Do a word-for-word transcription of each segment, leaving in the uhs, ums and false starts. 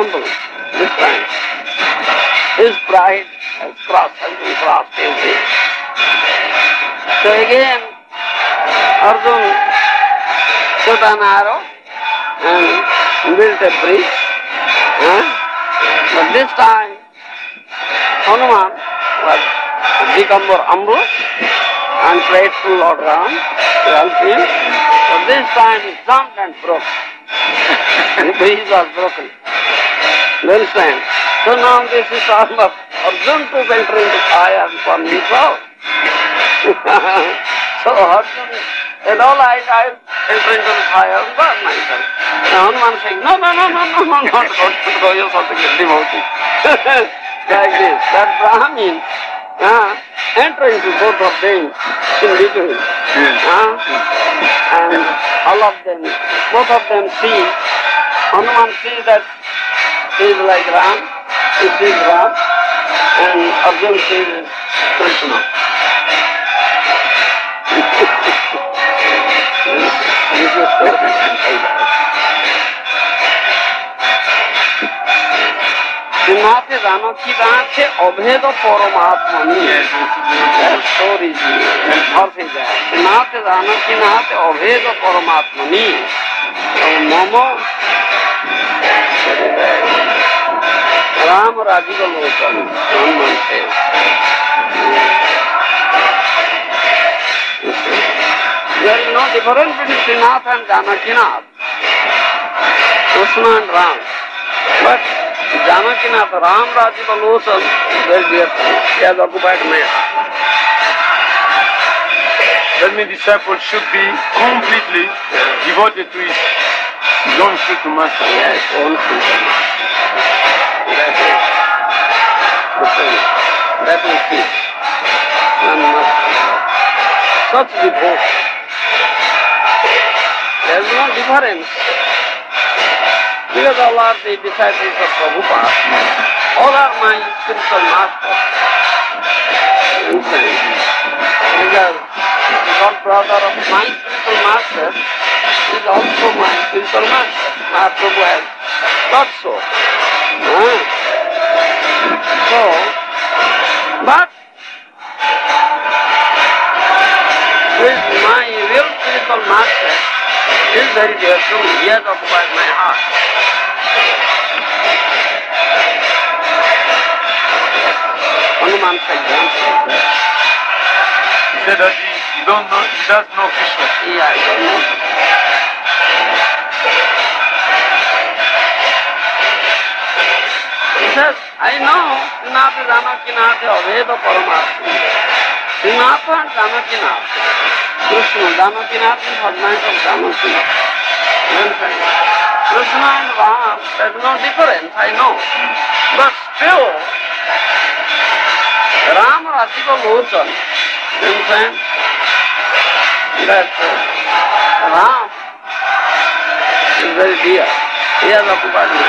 example, this time, his pride has crossed, has been crossed every. So again, Arjuna shot an arrow and built a bridge. Huh? But this time, Hanuman was become more humble and prayed to Lord Ram to help him. So this time he jumped and broke. The bridge was broken. You understand? So now this is all of Arjuna to enter into fire for himself. So Arjuna said, all right, I'll enter into the fire and burn myself. Now Hanuman saying, no, no, no, no, no, no, not go, you're something devotee. Like this, that Brahmin uh, enter into both of them in between. Yes. Uh, and all of them, both of them see, Hanuman sees that he is like Ram, he sees Ram, and Arjuna sees Krishna. This is story. Srinath Janaki Nath Abhed Paramatmani. That story is verse is there. Srinath Janaki Nath Abhed Paramatmani. Mama Ram Rajiva Lokan. Hanuman says. There is no difference between Srinath and Janaki Nath, Krishna and Ram. But Janaki Nath, Ram Rajiva Lokan is very dear to me. He has occupied my heart. That means disciple should be completely devoted to his own spiritual master. Yes, own spiritual master. That is the thing. That will keep. One must such devotion. There is no difference. Because all are the disciples of Prabhupada. All are my spiritual masters. Because the God brother of my spiritual master is also my spiritual master. Mahaprabhu has thought so. Ah. So, but with my real spiritual master is very dear to me. He has occupied my heart. Hanuman said, He said that he, he don't know, he does know Krishna. yeah, I don't know. He says, I know Srinath Janaki Nath Abhed Paramatma. Srinath and Janaki Nath. Krishna, Janaki Nath is husband of Janaki Nath. Krishna and Ram, there is no difference, I know. But still, Ram Rajiva Lokan, you understand? That uh, Ram is very dear. He has occupied me.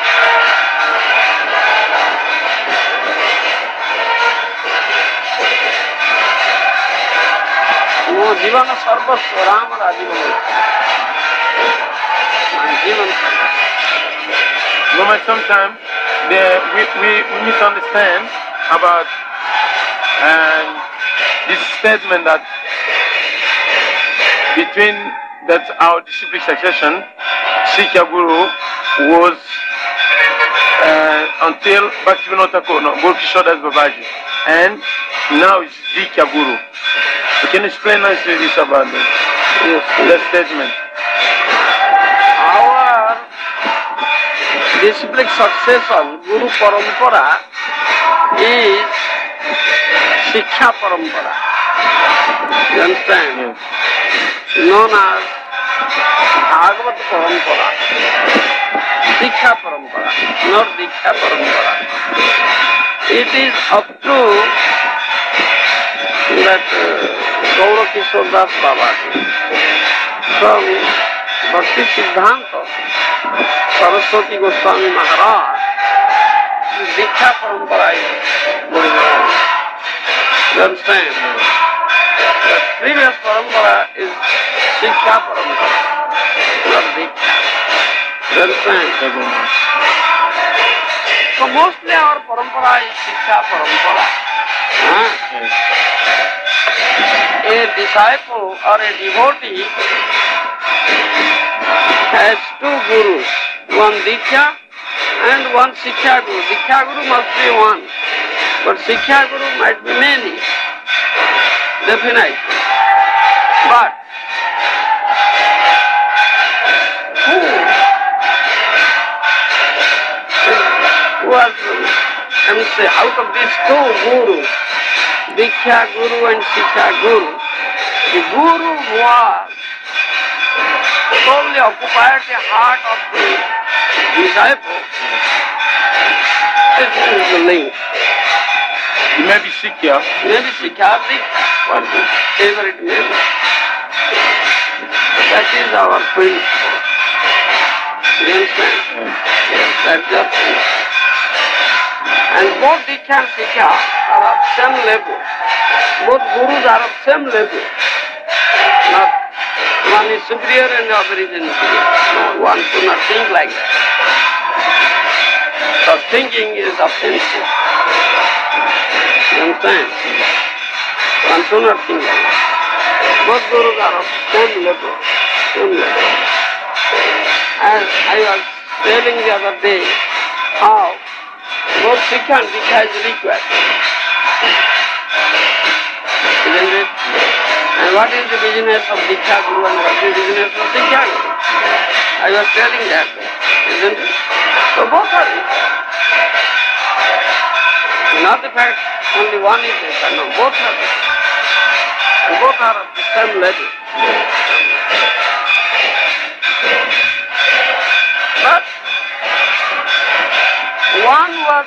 No, Jivana Sarvasva Ram Rajiva Lokan. Jivana Sarvasva. No, but sometimes the, we, we, we misunderstand about um, this statement that between that our disciplic succession, Sikya Guru was uh, until Bhaktivinoda Thakur, no, Guru Kishore Das Babaji, and now it's Dikya Guru. So can you explain nicely this about this, Yes, that statement? our disciplic succession, Guru Parampara, is Shiksha Parampara. You understand? Yes. Known as Bhagavat Parampara. Shiksha Parampara, not Diksha Parampara. It is up to that uh, Gaura Kishore Das Babaji. From Bhakti Siddhanta, Saraswati Goswami Maharaj, Diksha Parampara is going on. You understand? The previous Parampara is Shiksha Parampara, not Diksha. You understand? mostly our parampara is Siksha parampara. Huh? Yes. A disciple or a devotee has two gurus, one Diksha and one Siksha Guru. Diksha Guru must be one, but Siksha Guru might be many, definitely. But who was, I mean, say, out of these two gurus, Diksha Guru and Siksha Guru, the Guru was solely occupied the heart of the disciple. This is the link. It may be Sikya. Maybe Siksha, Diksha, whatever it may be. That is our principle. You understand? Yes, that's the principle. And both Diksha and Siksha are of same level. Both gurus are of same level. Not one is superior and the other is inferior. No, one should not think like that. So thinking is offensive. You understand? One should not think like that. Both gurus are of same level. Same level. As I was telling the other day, how both Siksha and Diksha is required. Isn't it? And what is the business of Diksha Guru and what is the business of Siksha Guru? I was telling that, isn't it? So both are required. Not the fact only one is required, no, both are required. And both are of the same level. But one was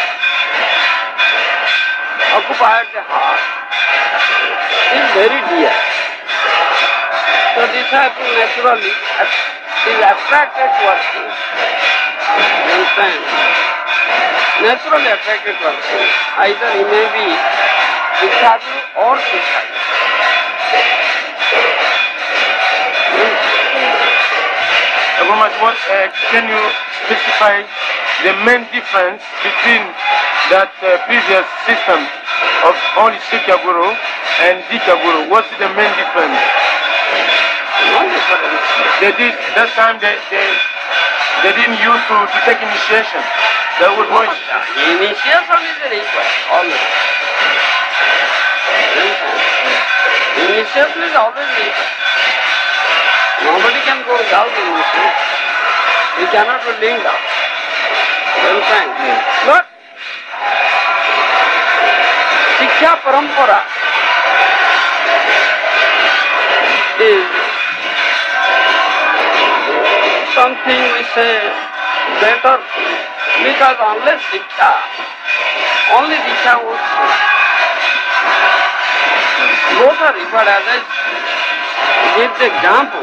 occupied the heart, is very dear. So disciple naturally is attracted towards him. You understand? Naturally attracted towards him. Either he may be Diksha Guru or Siksha Guru. Maharaj, what, uh, can you specify the main difference between that uh, previous system of only Siksha Guru and Diksha Guru? What's the main difference? No difference. They did, that time they, they, they didn't use to, to take initiation. There was no Initiation is a request, always. Initiation is always required. Nobody can go without initiation. We cannot be linked up. You understand? But Siksha Parampara is something we say better because unless Siksha, only Diksha would both are referred as I give the example.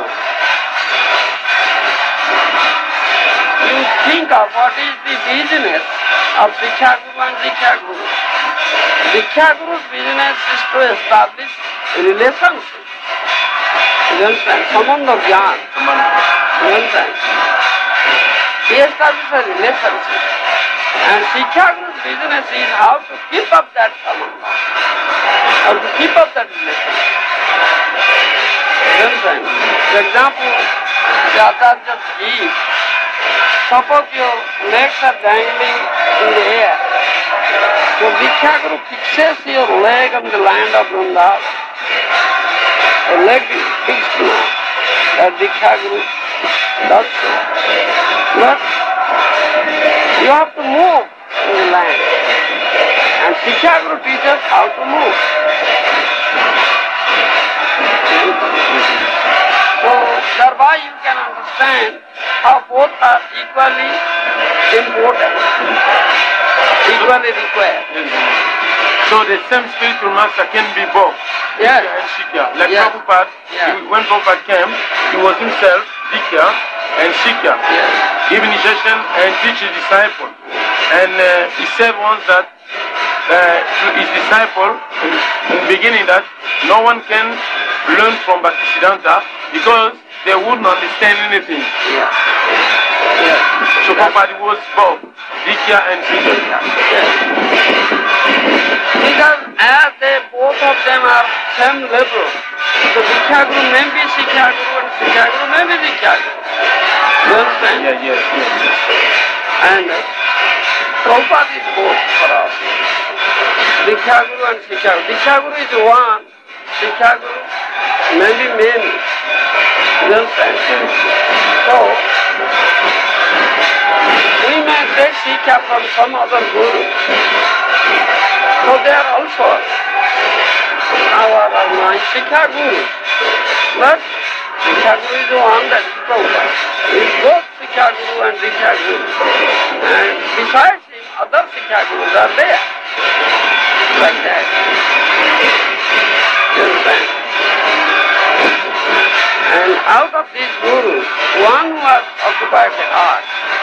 You think of what is the business of Siksha Guru and Diksha Guru. Diksha Guru's business is to establish relationship. You understand? Sambandha Jnana. You understand? He establishes a relationship. And Siksha Guru's business is how to keep up that sambandha. How to keep up that relationship. You understand? For example, the Acharya just gives. Suppose your legs are dangling in the air. So Diksha Guru fixes your leg on the land of Vrindavan. Your leg is fixed now. That Diksha Guru does so. But you have to move in the land. And Siksha Guru teaches how to move. So thereby you can understand how both are equally important, equally required. So the same spiritual master can be both, Yes. Diksha and Siksha. Like Yes. Prabhupada, Yeah. he- when Prabhupada came, he was himself Diksha and Siksha, Yes. give initiation and teach his disciple. And uh, he said once that uh, to his disciple, in, in the beginning, that no one can learn from Bhaktisiddhanta because they wouldn't understand anything. Yeah. Yes. So Prabhupada was both Diksha and Sikha. Yes. Because as they both of them are same level, so Diksha Guru may be Sikha Guru and Sikha Guru may be Diksha Guru. You understand? Yeah, yes, yes, yes. And Prabhupada is both for us. Diksha Guru and Sikha Guru. Diksha Guru is one, Sikha Guru may be many. You understand? So, we may take Sikha from some other Guru. So they are also our or my Sikha Guru. But Sikha Guru is the one that is Prabhupada. He is both Sikha Guru and Diksha Guru. And besides him, other Sikha Gurus are there. Like that. You understand? And out of these Gurus, one who has occupied the heart,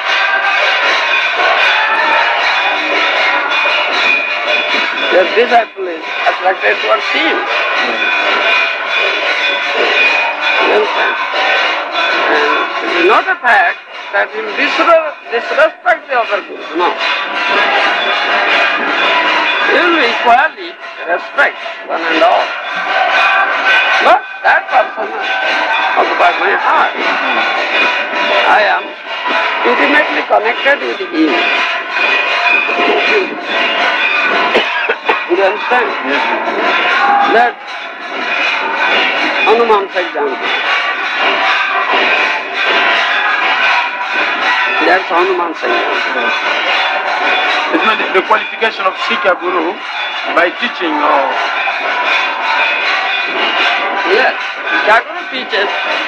their disciple is attracted towards him. You understand? And it is not a fact that he will disre- disrespect the other Guru. No. He will equally respect one and all. But that person occupies my heart. I am intimately connected with him. You understand? Yes. That Hanuman's example. That's Hanuman's example. It's not the qualification of Sikha Guru by teaching or... Yes, Sikha Guru teaches.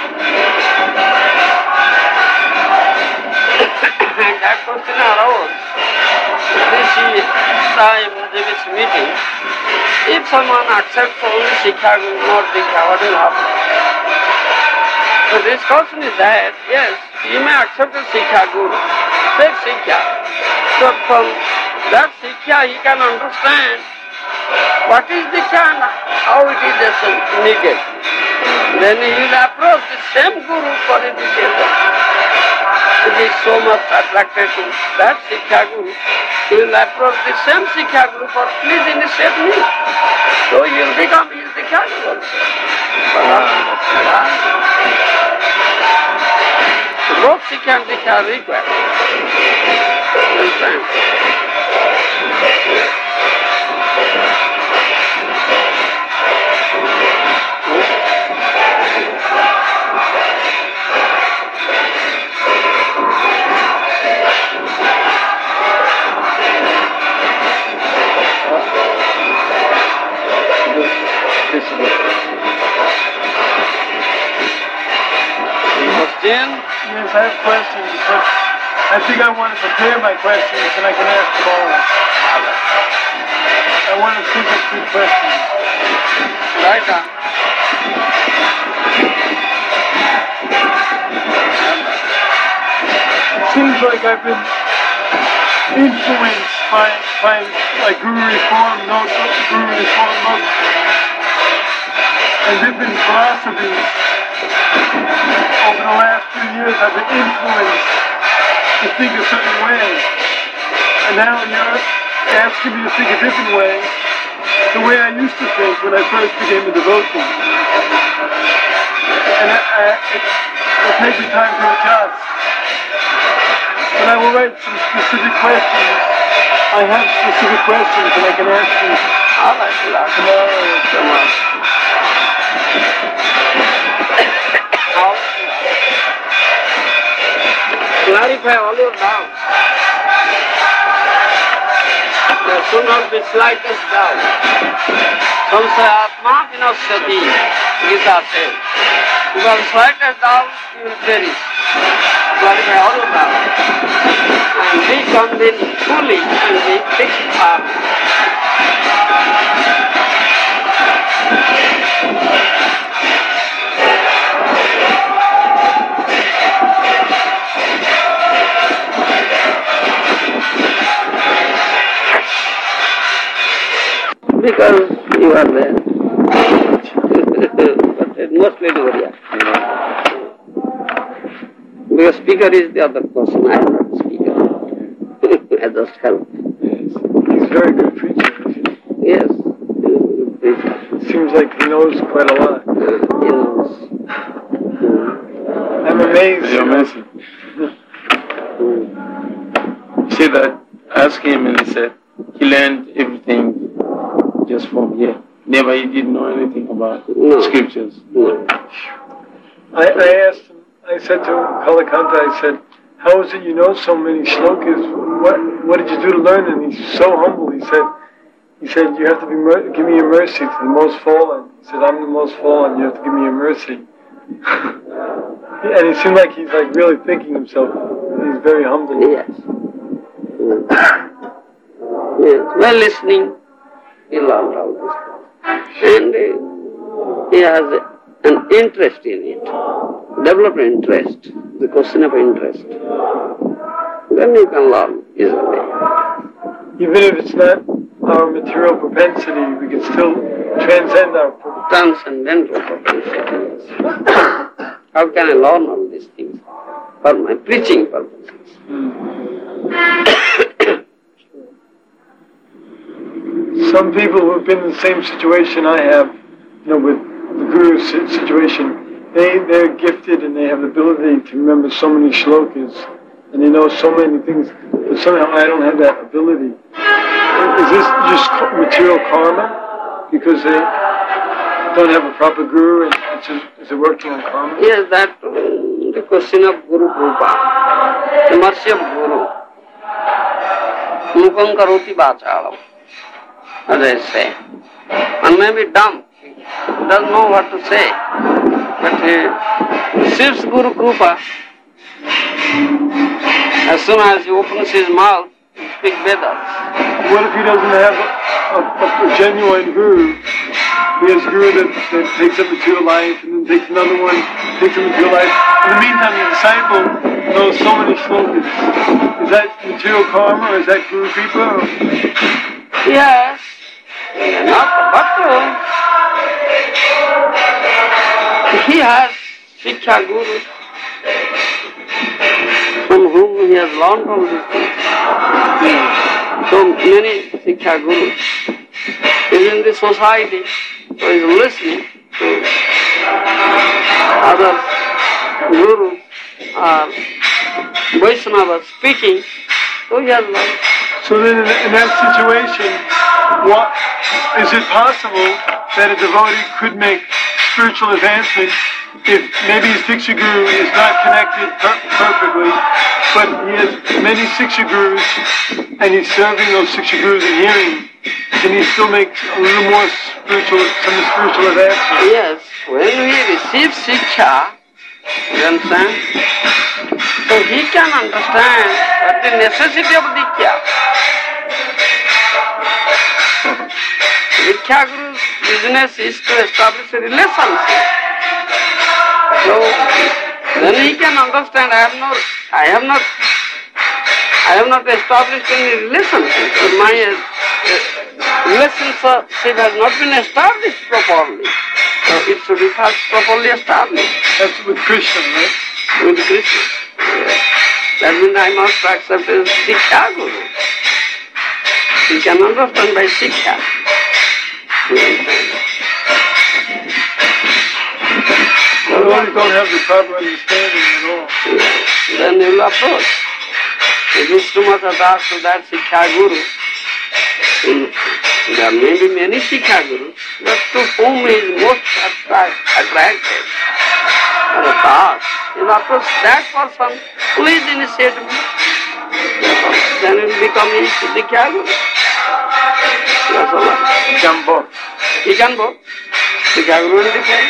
And that question arose this time, this meeting. If someone accepts only Sikha Guru, not Diksha, what will happen? So this question is that, yes, you may accept the Sikha Guru, take Sikha. So from that Sikha he can understand what is Diksha and how it is needed. Then he will approach the same Guru for initiation. If he is so much attracted to that Sikha Guru, he will approach the same Sikha Guru for please initiate me. So he will become his Sikha Guru also. Both Sikha and Diksha are required. Understand? Question? Yes, I have questions, but I think I want to prepare my questions and I can ask them all. I want to think of three questions. Right on. It seems like I've been influenced by, by like Guru Reform notes, Guru Reform notes, and different philosophies. Over the last few years, I've been influenced to think a certain way. And now you're asking me to think a different way, the way I used to think when I first became a devotee. And I, I, it will take me time to adjust. But I will write some specific questions. I have specific questions and I can ask you tomorrow or tomorrow. Clarify all your doubts. There should not be slightest doubt. Samsayatma vinasyati, Gita says. Without slightest doubt, you will perish. Clarify all your doubts. And be convinced fully and be fixed firm. Because you are there. But mostly Devariya. Because speaker is the other person. I am not the speaker. I just help. Yes. He's a very good preacher, isn't he? Yes, he is a good preacher. Seems like he knows quite a lot. He knows. I'm amazed. You're amazing. He said that, asked him and he said he learned everything just from here. Never he didn't know anything about No. scriptures. No. I, I asked him, I said to Kalakanta, I said, how is it you know so many shlokas? What what did you do to learn? And he's so humble. He said, he said, you have to be mer- give me your mercy to the most fallen. He said, I'm the most fallen. You have to give me your mercy. And it seemed like he's like really thinking himself. He's very humble. Yes. Yes. While listening, he learned all this. And uh, he has an interest in it. Develop interest. The question of interest. Then you can learn easily. Even if it's not our material propensity, we can still transcend our pro- Transcendental propensity. How can I learn all these things? For my preaching purposes. Some people who've been in the same situation I have, you know, with the Guru's si- situation, they, they're gifted and they have the ability to remember so many shlokas and they know so many things, but somehow I don't have that ability. Is this just ca- material karma? Because they don't have a proper Guru and it's just, is it working on karma? Yes, that um, the question of Guru Krupa, the mercy of Guru. Mukam karoti vachalam, as I say. One may be dumb, he doesn't know what to say, but he receives Guru Krupa. As soon as he opens his mouth, he speaks Vedas. What if he doesn't have a, a, a genuine Guru? He has a Guru that, that takes him into a life and then takes another one, takes him into a life. In the meantime, the disciple knows so many shlokas. Is that material karma or is that Guru Kripa? Or? Yes, not, but uh, he has Shiksha Guru from whom he has learned all these things. So many Shiksha Gurus is in the society, so he is listening to other Gurus or Vaishnavas speaking, so he has learned. So then in, in that situation, what, is it possible that a devotee could make spiritual advancement if maybe his Diksha Guru is not connected per- perfectly, but he has many Siksha Gurus and he's serving those Siksha Gurus and hearing, can he still make a little more spiritual, some spiritual advancement? Yes, when we receive Shiksha, you understand? So he can understand what the necessity of Diksha. Diksha Guru's business is to establish a relationship. So then he can understand I have not I have not I have not established any relationship. So my uh, relationship has not been established properly. So it should be first properly established. That's with Krishna, right? With Krishna. Yes. That means I must accept as Shiksha Guru. He can understand by Shiksha. You really don't have the proper understanding at all. Then you will approach. If you too much attached to that Shiksha Guru, there may be many Shiksha Gurus, but to whom he is most attract, attracted or attached, you will approach that person who is initiated. Then it will become his Shiksha Guru. That's all. Jumbo. He can go. Shiksha Guru will become.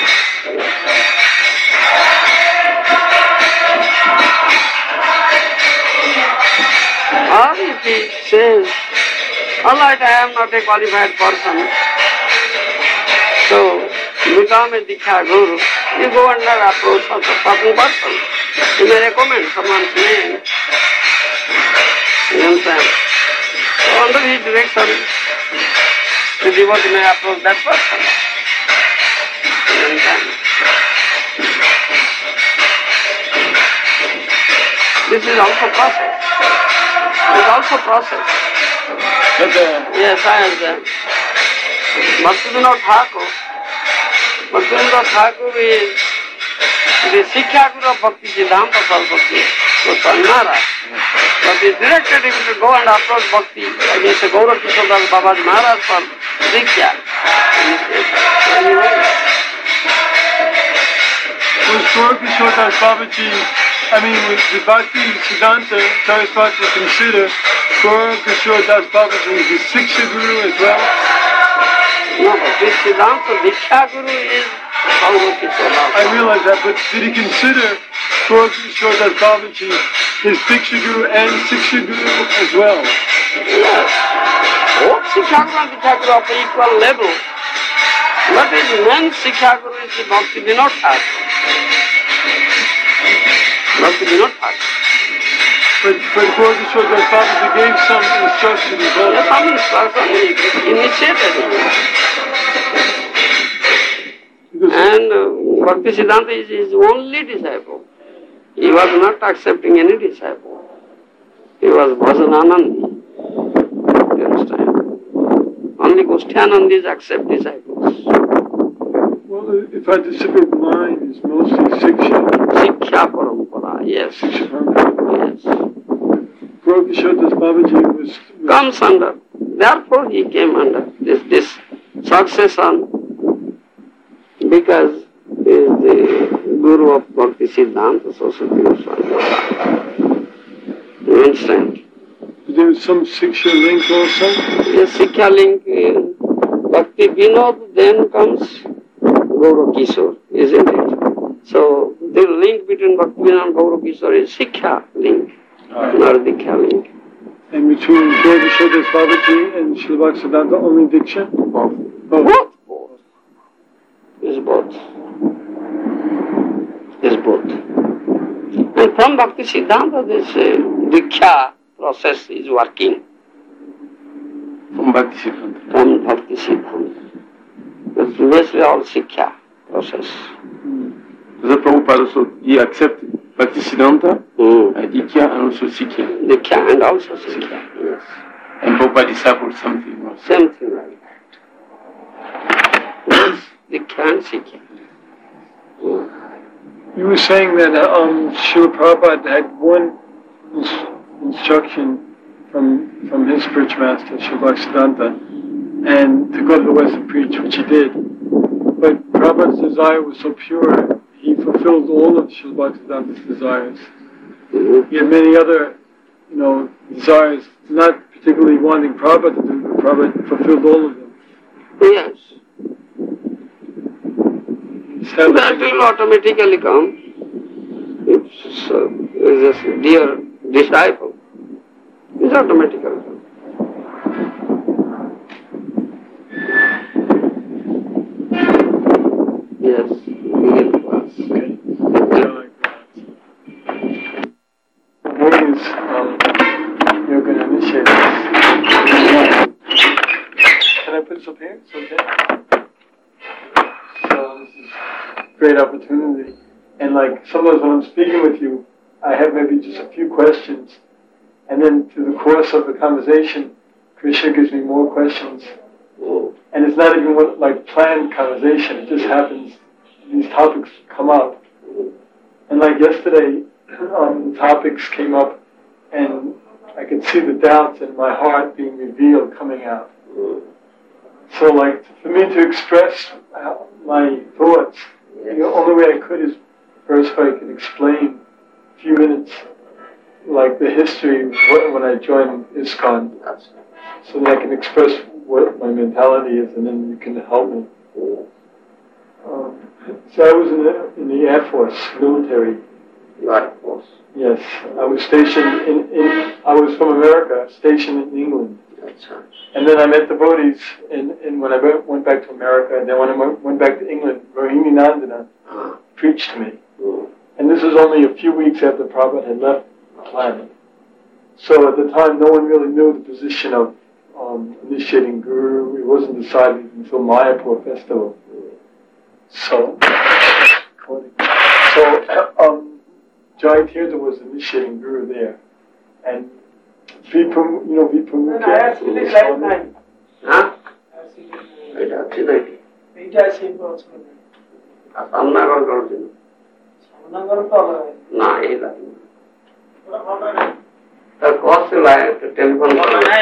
Or if he says, all right, I am not a qualified person, so become a Diksha Guru, you go under approach of a certain person. You may recommend someone's name. You understand? So under his direction, the devotee may approach that person. You understand? this is also process. It's also process. But, uh, Yes, I understand. Bhaktivinoda Thakur, Bhaktivinoda Thakur is the Sikha Guru of Bhakti Siddhanta Saraswati Goswami Maharaj. But he directed him to go and approach Bhakti against the Gaura Kishore Das Babaji Maharaj for Diksha. And he went. Was Gaura Kishore Das Babaji, I mean, was the Bhakti Siddhanta Saraswati consider Gaura Kishore Das Babaji the Siksha Guru as well? No, but this Siddhanta Diksha Guru is Gaura Kishore Das Babaji. I realize that, but did he consider Gaura Kishore Das Babaji his Diksha Guru and Siksha Guru as well? Yes. Both Sikha Guru and Diksha Guru are equal level. But his main Sikha Guru is the Bhaktivinoda Thakur. Bhaktivinoda Thakur. But, but Gaura Kishore Das Babaji gave some instructions also. Yes, some instruction he initiated him. And uh, Bhakti Siddhanta is his only disciple. He was not accepting any disciple. He was Bhajananandi. You understand? Only Goshthanandis accept disciples. Well, if I disagree, mine is mostly Siksha. Siksha Parampara, yes. Siksha Parampara. Yes. Gaura Kishore Das Babaji was, was Comes under. Therefore he came under this, this succession because he is the Guru of Bhakti Siddhanta Saraswati Goswami. You understand? There was some Siksha link also? Yes, Siksha link, uh, Bhakti Vinod, then comes Gaura Kishore, isn't it? So the link between Bhakti Vinod and Gaura Kishore is Siksha link, Right. not Diksha link. And between Gaura Kishore Das Babaji and Srila Bhaktisiddhanta, only Diksha? Both. Both. Both. Both. Is both. Is both. And from Bhakti Siddhanta, this uh, Diksha process is working. from Bhakti Siddhanta. From Bhakti Siddhanta. But previously all Siksha process. The Prabhupada also, he accepted Bhakti Siddhanta, Mm. and Diksha, and also Sikha. Diksha and also Siksha. Yes. And Prabhupada discipled something also. Same thing like that. Yes. Diksha and Siksha. Mm. You were saying that uh, um, Srila Prabhupada had one ins- instruction from from his spiritual master, Srila Bhaktisiddhanta, and to go to the West and preach, which he did. But Prabhupada's desire was so pure, he fulfilled all of Srila Bhaktisiddhanta's desires. Mm-hmm. He had many other, you know, desires, not particularly wanting Prabhupada to do, but Prabhupada fulfilled all of them. Yes. Established- That will automatically come. If so, is a dear disciple, it's automatically come. Yes, begin the class. Okay. One is, um, you're going to initiate us. Can I put this up here? It's okay. So this is a great opportunity. And like sometimes when I'm speaking with you, I have maybe just a few questions. And then through the course of the conversation, Krishna gives me more questions. Oh, And it's not even what, like planned conversation. It just happens. These topics come up. And like yesterday, um, the topics came up, and I could see the doubts in my heart being revealed, coming out. So like for me to express uh, my thoughts, the only way I could is first if I could explain a few minutes, like the history of what, when I joined ISKCON, so that I can express what my mentality is, and then you can help me. Um, so I was in the, in the Air Force, military. Air Force. Yes, I was stationed in, in I was from America, stationed in England. That's right. And then I met devotees, and, and when I went, went back to America, and then when I went, went back to England, Rohini Nandana Ah. preached to me. Mm. And this was only a few weeks after Prabhupada had left the planet. So at the time, no one really knew the position of um, initiating Guru. It wasn't decided until Mayapur festival. So, so um, Jayatirath was the initiating guru there. And Vipam, you know Vipam Huh? It No, The cost like the telephone.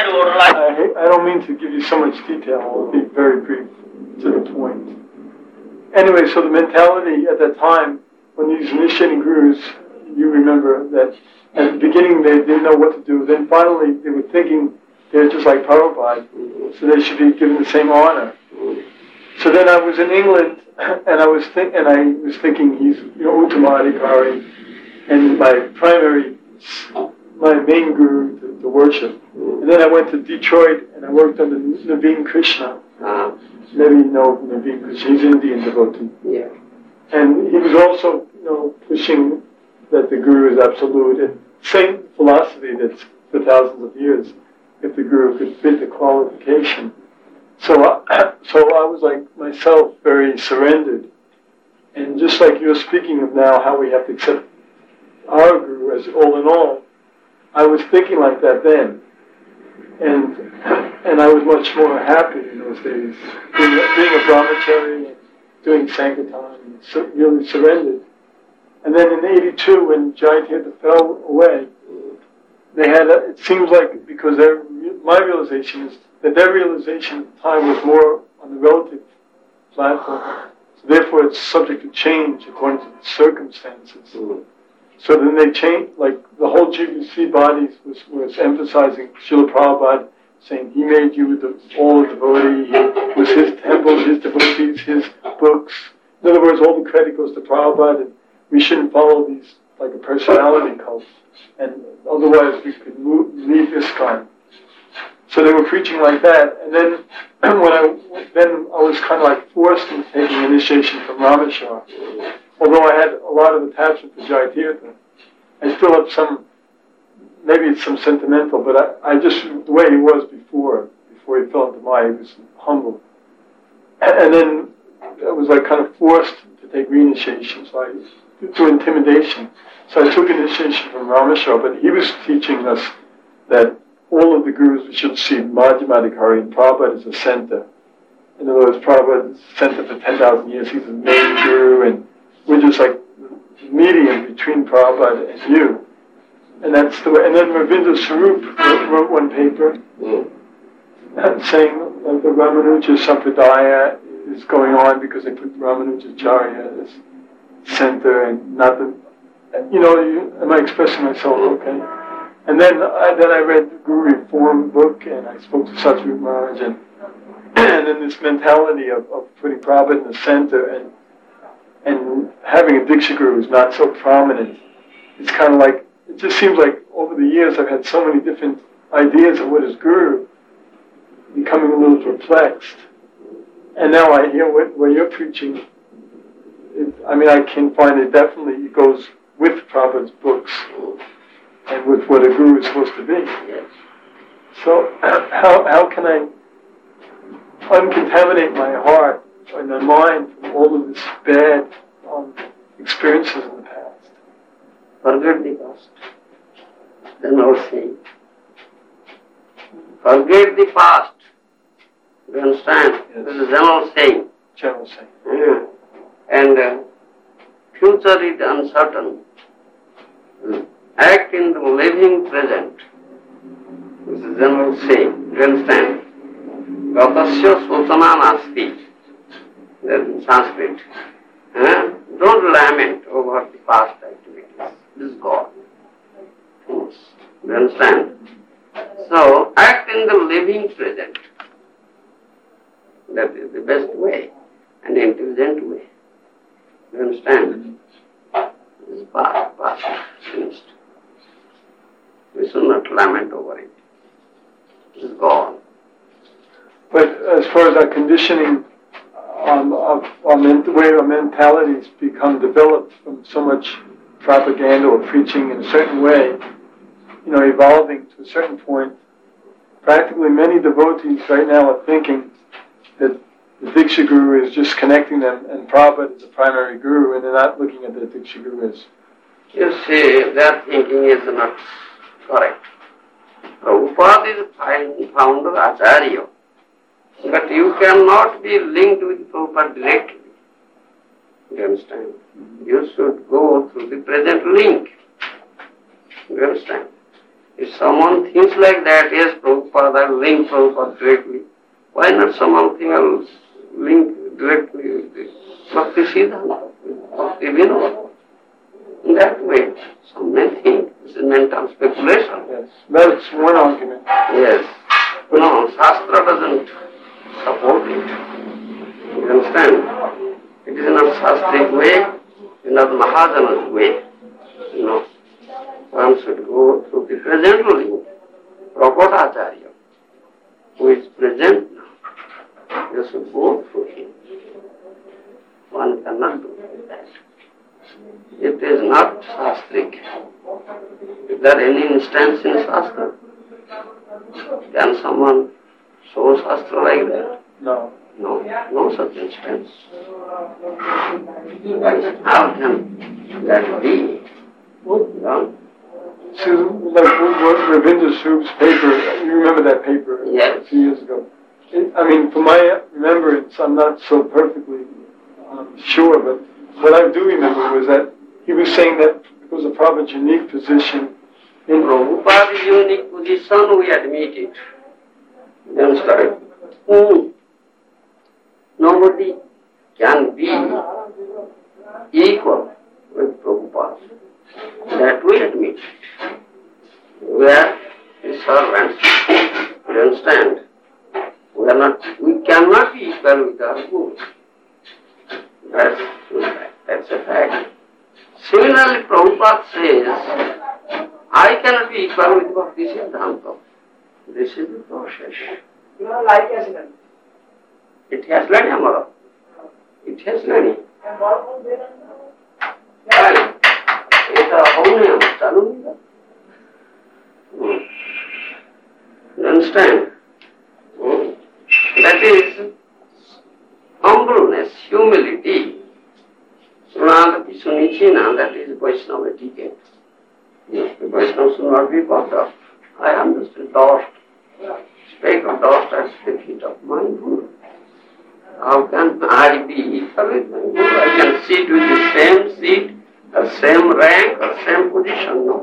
I, I don't mean to give you so much detail. I'll be very brief, to the point. Anyway, so the mentality at that time, when these initiating gurus, you remember that at the beginning they didn't know what to do. Then finally they were thinking they're just like Prabhupada, so they should be given the same honor. So then I was in England, and I was think, and I was thinking he's you know Uttamadhikari, and my primary, my main guru to, to worship. And then I went to Detroit, and I worked under Naveen Krishna. Uh, Maybe you know Naveen Krishna. He's an Indian devotee. Yeah. And he was also, you know, pushing that the guru is absolute, and same philosophy that's for thousands of years, if the guru could fit the qualification. So, I, so I was like myself, very surrendered, and just like you're speaking of now, how we have to accept our guru as all in all, I was thinking like that then, and and I was much more happy in those days, being, being a brahmachari and doing sankirtan, and so, really surrendered. And then in eighty-two, when Jayatirath fell away, they had, a, it seems like, because their, my realization is that their realization at the time was more on the relative platform. So therefore it's subject to change according to the circumstances. Mm-hmm. So then they changed, like the whole G B C bodies was, was emphasizing Srila Prabhupada, saying he made you the, all the devotee, it was his temple, his devotees, his books. In other words, all the credit goes to Prabhupada, and we shouldn't follow these like a personality cult, and otherwise we could move, leave ISKCON. So they were preaching like that, and then when I then I was kind of like forced into taking initiation from Rameshwar. Although I had a lot of attachment to Jayatirath, I still have some. Maybe it's some sentimental, but I, I just the way he was before before he fell into Maya, he was humble, and, and then I was like kind of forced to take reinitiation, so I through intimidation. So I took initiation from Rameshwar, but he was teaching us that all of the gurus we should see Madhyamadikari, and Prabhupada is a center. In other words, Prabhupada is a center for ten thousand years. He's the main guru, and we're just like the medium between Prabhupada and you. And that's the way. And then Ravinder Sarup wrote, wrote one paper mm. saying like the Ramanuja Sampradaya is going on because they put Ramanujacharya as center and not the. You know, you, am I expressing myself okay? And then I, then I read the Guru Reform book, and I spoke to Satyarup Maharaj, and, and then this mentality of, of putting Prabhupada in the center and and having a Diksha Guru who's not so prominent. It's kind of like, it just seems like over the years I've had so many different ideas of what is Guru, becoming a little perplexed. And now I hear what, what you're preaching. It, I mean, I can find it definitely, it goes with Prabhupada's books and with what a guru is supposed to be. Yes. So how how can I uncontaminate my heart and my mind from all of this bad um, experiences in the past? Forget the past. Then I was saying, forget the past. You understand? Yes. This is general saying. General saying. Mm. And uh, future is uncertain. Mm. Act in the living present. This is general saying. You understand? Gatasya sotana nasti. That's in Sanskrit. Uh, don't lament over the past activities. This is God. You understand? So, act in the living present. That is the best way, an intelligent way. You understand? This is past, past, finished. We should not lament over it. It is gone. But as far as our conditioning, um, of our ment- the way our mentalities become developed from so much propaganda or preaching in a certain way, you know, evolving to a certain point, practically many devotees right now are thinking that the Diksha Guru is just connecting them and Prabhupada is the primary guru, and they're not looking at the Diksha Guru as You see, their thinking is not correct. Prabhupada is the founder Acharya, but you cannot be linked with Prabhupada directly. You understand? You should go through the present link. You understand? If someone thinks like that, yes, Prabhupada, I will link Prabhupada directly. Why not something else link directly with the Bhakti Siddhanta, Bhakti Vinod? In that way, some may think this is mental speculation. Yes, that's one argument. Yes. No, Shastra doesn't support it. You understand? It is not Shastric way, it is not Mahajana's way. You know, one should go through the present link, Prabhupada Acharya, who is present now. You should go through him. One cannot do that. It is not Shastric. Is there any instance in Shastra? Can someone show Shastra like that? No. No, no such instance. How can that be? No? So, like what Ravinder Swarupa's paper, you remember that paper Yes. a few years ago? It, I mean, from my remembrance, I'm not so perfectly um, sure, but what I do remember was that he was saying that because of Prabhupada's unique position in Prabhupada's unique position, we admit it. You understand? Mm. Nobody can be equal with Prabhupada. That we admit. We are his servants. You understand? We are not. We cannot be equal with our Guru. That's that's a fact. Similarly, Prabhupada says, I cannot be equal with Bhakti Siddhanta. This is the process. You know, like accident. It has learned, Amara. It has learned. And what was there? Right. এটা হওনি আমার চালু You understand? Hmm. That is humbleness, humility. Srunada Pisunicina, that is Vaishnava etiquette. The Vaishnava should not be puffed up. I am just a dust, speck of dust at the feet of my Guru. How can I be equal with my Guru? I can sit with the same seat, the same rank or same position, no.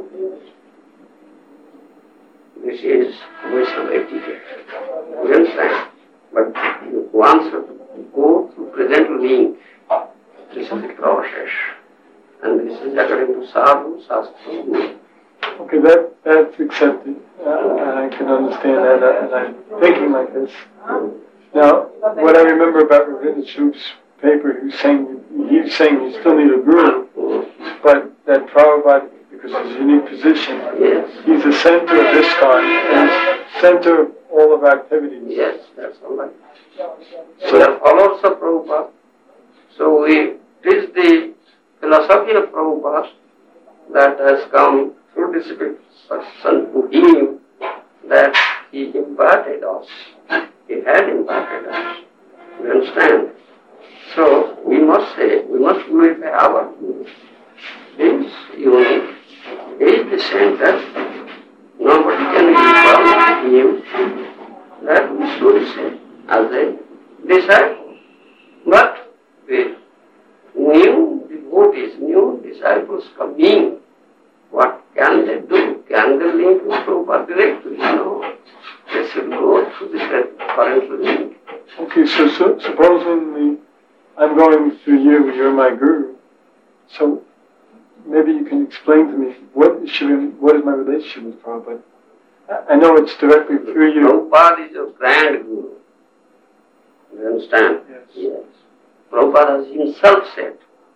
This is Vaishnava etiquette. You understand? But once you go through present link, this is the process. And this is according to Sadhu, Shastra, Guru. Okay, that that's accepted, uh, and I can understand that, uh, and I'm thinking like this. Now, what I remember about Ravinder Swarupa's paper, he was saying he's saying you still need a guru, but that Prabhupada, because of his unique position, Yes. he's the center of ISKCON and center of all of our activities. Yes, that's all right. So we are followers of Prabhupada. So we, it is the philosophy of Prabhupada that has come through discipline to him, that he imparted us. He had imparted us. You understand? So we must say, we must glorify our Guru. This unique is the center. Nobody can be equal to him. That we should say as a disciple. But with new devotees, new disciples coming, what can they do? Can they link with Prabhupada directly? No. They should go through the current link. Okay, so, so supposedly I'm going through you, you're my guru. So maybe you can explain to me what should what is my relationship with Prabhupada? I know it's directly through you. Prabhupada is your grand guru. You understand? Yes. Yes. Prabhupada has himself said.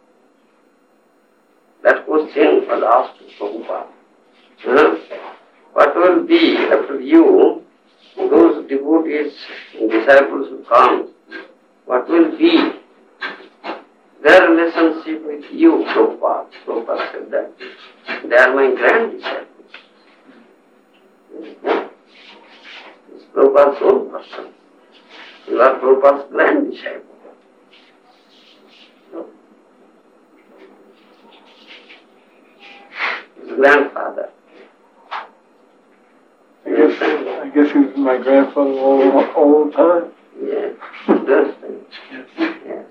That question was asked to Prabhupada. Huh? What will be after you, those devotees and disciples who come, what will be their relationship with you, Prabhupada? Prabhupada said that they are my grand disciples. It's Prabhupada's own person. You are Prabhupada's grand disciple. grandfather. I guess, I guess he was my grandfather all, all the time. Yes, understand. Yes.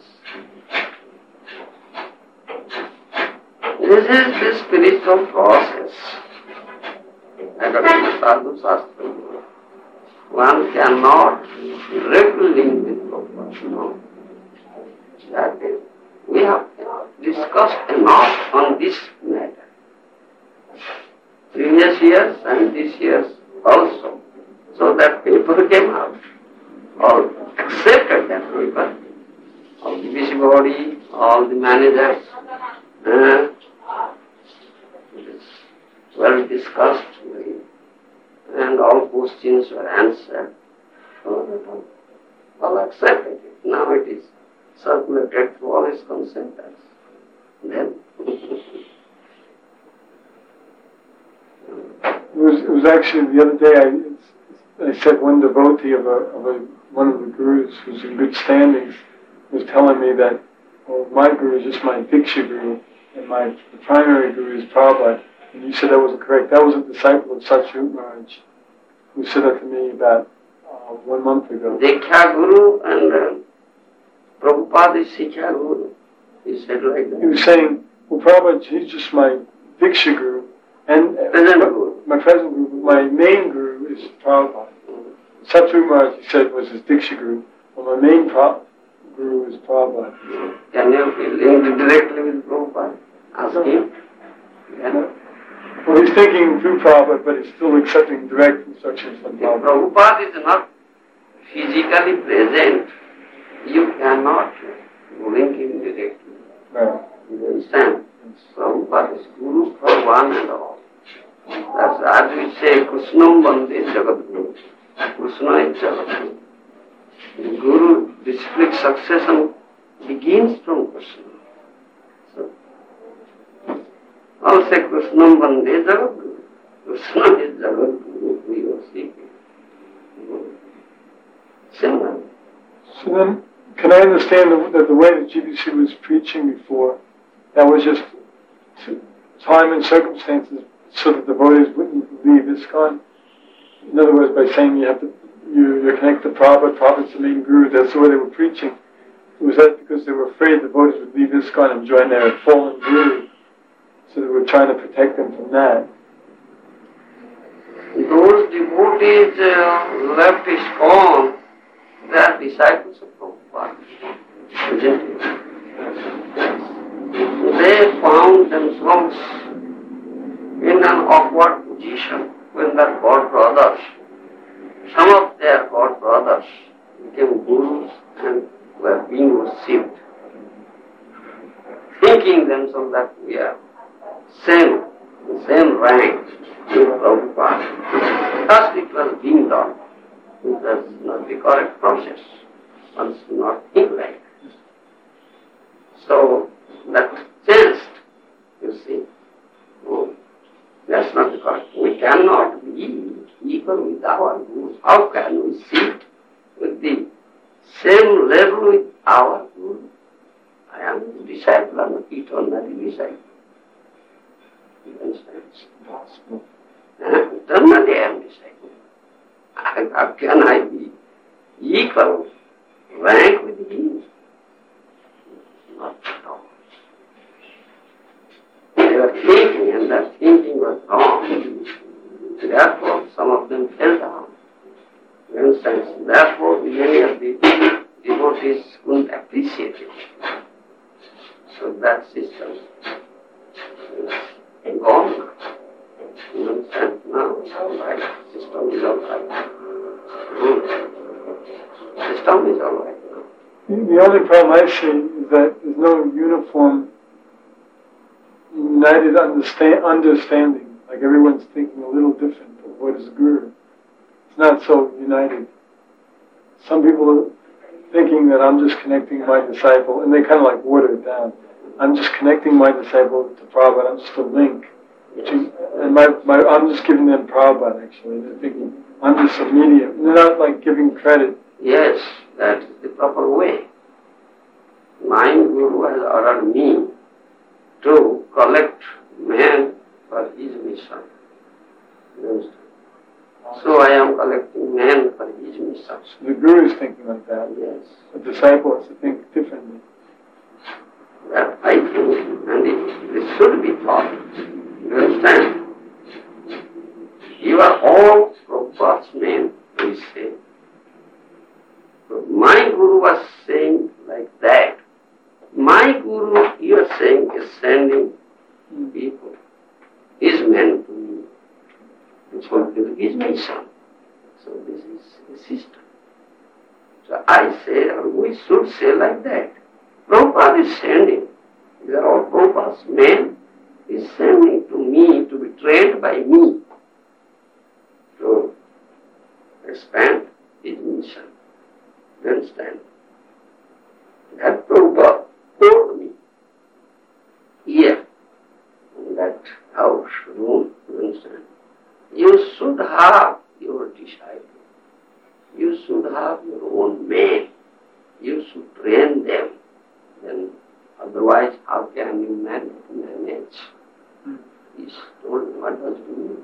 This is the spiritual process. According to Sadhu Shastra, one cannot directly link with Prabhupada. No. That is, we have discussed enough on this matter. Previous years and this year's also, so that people came out, all accepted that paper, all the busybody, all the managers, uh, it is well discussed, and all questions were answered. So all accepted it. Now it is circulated to all his consenters. Then It was, it was actually the other day I, I said one devotee of, a, of a, one of the gurus who's in good standings was telling me that, well, my guru is just my Diksha guru and my the primary guru is Prabhupada. And you said that wasn't correct. That was a disciple of Satsvarupa Maharaj who said that to me about uh, one month ago. Diksha Guru and uh, Prabhupada is Siksha Guru. He said like that. He was saying, well, Prabhupada, he's just my Diksha guru. And uh, present guru. My present guru, my main guru is Prabhupada. Satsvarupa Maharaj, he said, was his Diksha guru. Well, my main pro- guru is Prabhupada. Can you link directly with Prabhupada? Ask him. Yeah. Well, he's thinking through Prabhupada, but he's still accepting direct instructions from Prabhupada. Prabhupada is not physically present. You cannot link him directly. Right. You understand? Prabhupada is Guru for one and all. That's as we say, Krishnam Bande Jagat Guru. Krishna is Jagat Guru. The Guru, the split succession begins from Krishna. So, all say Krishnam Bande Jagat Guru. Krishna is Jagat Guru. We worship him. Similar. So then, can I understand that the way that G B C was preaching before, that was just time and circumstances so that the devotees wouldn't leave ISKCON? In other words, by saying you have to, you, you're connected to Prabhupada, Prabhupada's the main guru, that's the way they were preaching. Was that because they were afraid the devotees would leave ISKCON and join their fallen guru? So they were trying to protect them from that. Those devotees uh, left ISKCON, they are disciples of Prabhupada. Isn't it? They found themselves in an awkward position when their god brothers, some of their god brothers became gurus and were being worshipped, thinking themselves that we are same, same rank with Prabhupada. Thus it was being done. It was not the correct process. One should not think like that. So that changed, you see. Oh, that's not the correct. We cannot be equal with our gurus. How can we sit with the same level with our guru? I am the disciple, I am not eternally disciple. You understand? It's impossible. Eternally I am disciple. How can I be equal rank with him? Not at all. They were thinking, and that thinking was wrong. Therefore, some of them fell down. You understand? Therefore, many of the devotees couldn't appreciate it. So that system is gone. You understand? Now it's all right. System is all right. Hmm. System is all right now. The only problem I see is that there's no uniform, united understand, understanding. Like everyone's thinking a little different of what is Guru. It's not so united. Some people are thinking that I'm just connecting my disciple, and they kind of like water it down. I'm just connecting my disciple to Prabhupada. I'm just a link. To, and my, my, I'm just giving them Prabhupada, actually. They're thinking, I'm just a medium. They're not like giving credit. Yes, that is the proper way. My Guru has ordered me to collect men for his mission. You understand? So I am collecting men for his mission. So the Guru is thinking like that. Yes. The disciple has to think differently. That I think, and it, it should be taught. You understand? You are all Prabhupada's men, we say. So my Guru was saying like that. My Guru, you are saying, is sending people, his men to me, to fulfill his mission. So this is the system. So I say, or we should say like that. Prabhupada is sending. These are all Prabhupada's men. He is sending to me to be trained by me to expand his mission. You understand? That Prabhupada told me here in that house room. You understand? You should have your disciples. You should have your own men. You should train them. Then otherwise, how can you man- manage? Hmm. He told me, what does it mean?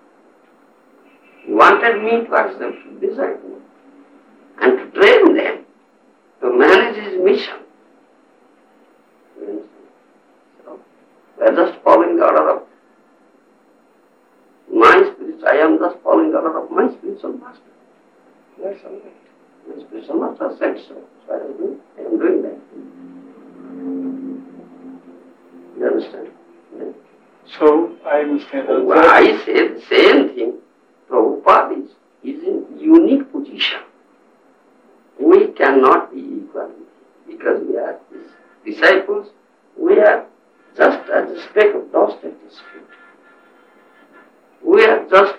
He wanted me to accept disciples and to train them to manage his mission. So, we are just following the order of my spirit. I am just following the order of my spiritual master. That's all right. My spiritual master said so. So I am doing, I am doing that. You understand? Yeah. So I understand that. Well, I say the same thing. Prabhupada is, is in unique position. We cannot be equal because we are his disciples. We are just as a speck of dust at his feet. We are just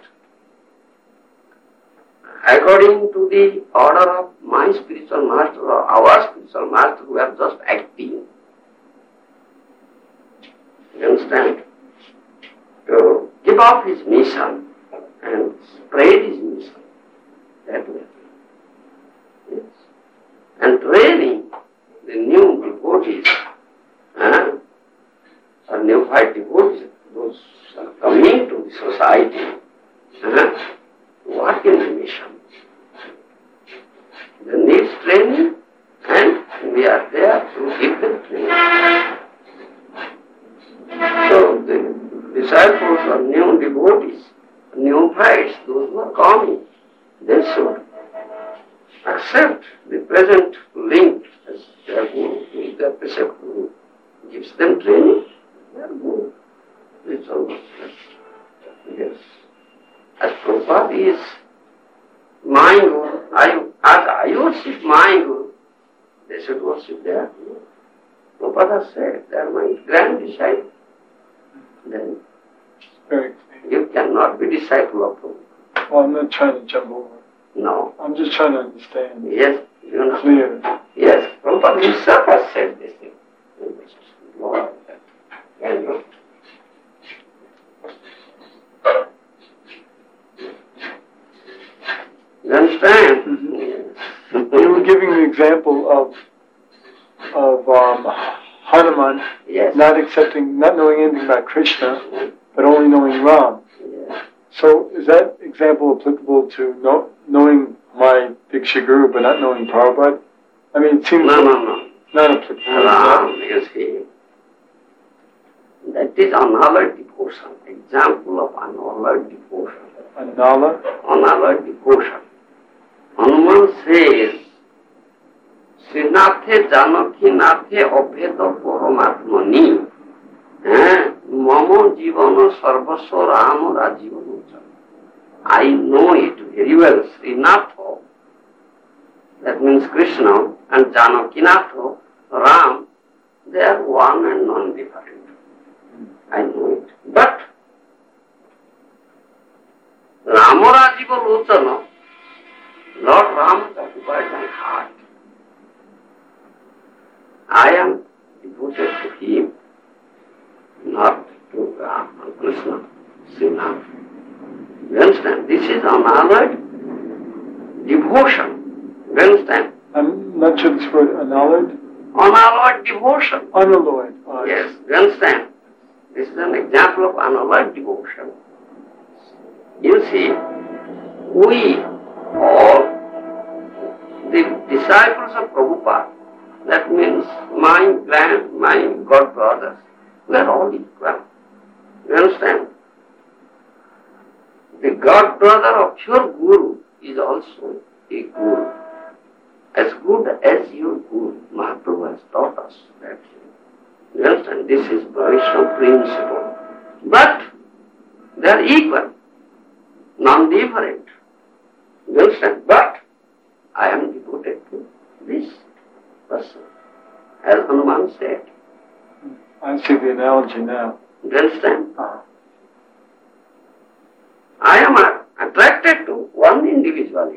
according to the order of my spiritual master or our spiritual master, we are just acting. You understand? To give up his mission and spread his mission. That way. Yes. And training the new devotees, uh, or neophyte devotees, those are coming to the society, uh, to work in the mission. They need training, and we are there to give them training. So the disciples or new devotees, neophytes, those who are coming, they should accept the present link as their guru, who is their preceptor, who gives them training. They are good. It's almost yes. As Prabhupada is my guru, I, as I worship my guru, they should worship their guru. Prabhupada said, they are my grand disciple. Then Very you cannot be disciple of Prabhupada. Well, I'm not trying to jump over. No. I'm just trying to understand. Yes, you know. Clear. Yes, Prabhupada himself has said this thing. Lord, and you You understand? Mm-hmm. You were giving the example of of um, Hanuman Yes. not accepting, not knowing anything about Krishna, but only knowing Ram. Yes. So is that example applicable to know, knowing my Diksha Guru but not knowing Prabhupada? I mean, it seems No, no, no. not applicable. Ram, you see. That is another devotion. Example of another devotion. Anala? Another devotion. Hanuman says, Srinathe Janaki Nathe Abheda Paramatmani Mama Jivana Sarvasva Rama Rajivanocha. I know it very well. Srinatha, that means Krishna, and Janakinatha, Ram, they are one and non-different. I know it. But Rama Rajiva Lochana, Lord Ram has occupied my heart. I am devoted to him, not to Ram, Krishna, Srinath. You understand? This is another devotion. You understand? I'm not sure this word, annulled? Unalloyed devotion. Unalloyed. Uh, Yes, you understand? This is an example of unalloyed devotion. You see, we all, the disciples of Prabhupada, that means my grand, my god brothers, we are all equal. You understand? The god brother of your Guru is also a Guru. As good as your Guru, Mahaprabhu has taught us that. You understand? This is Vaishnava principle. But they are equal, non-different. You understand? But I am devoted to this person. As Hanuman said. I see the analogy now. You understand? Uh-huh. I am attracted to one individuality.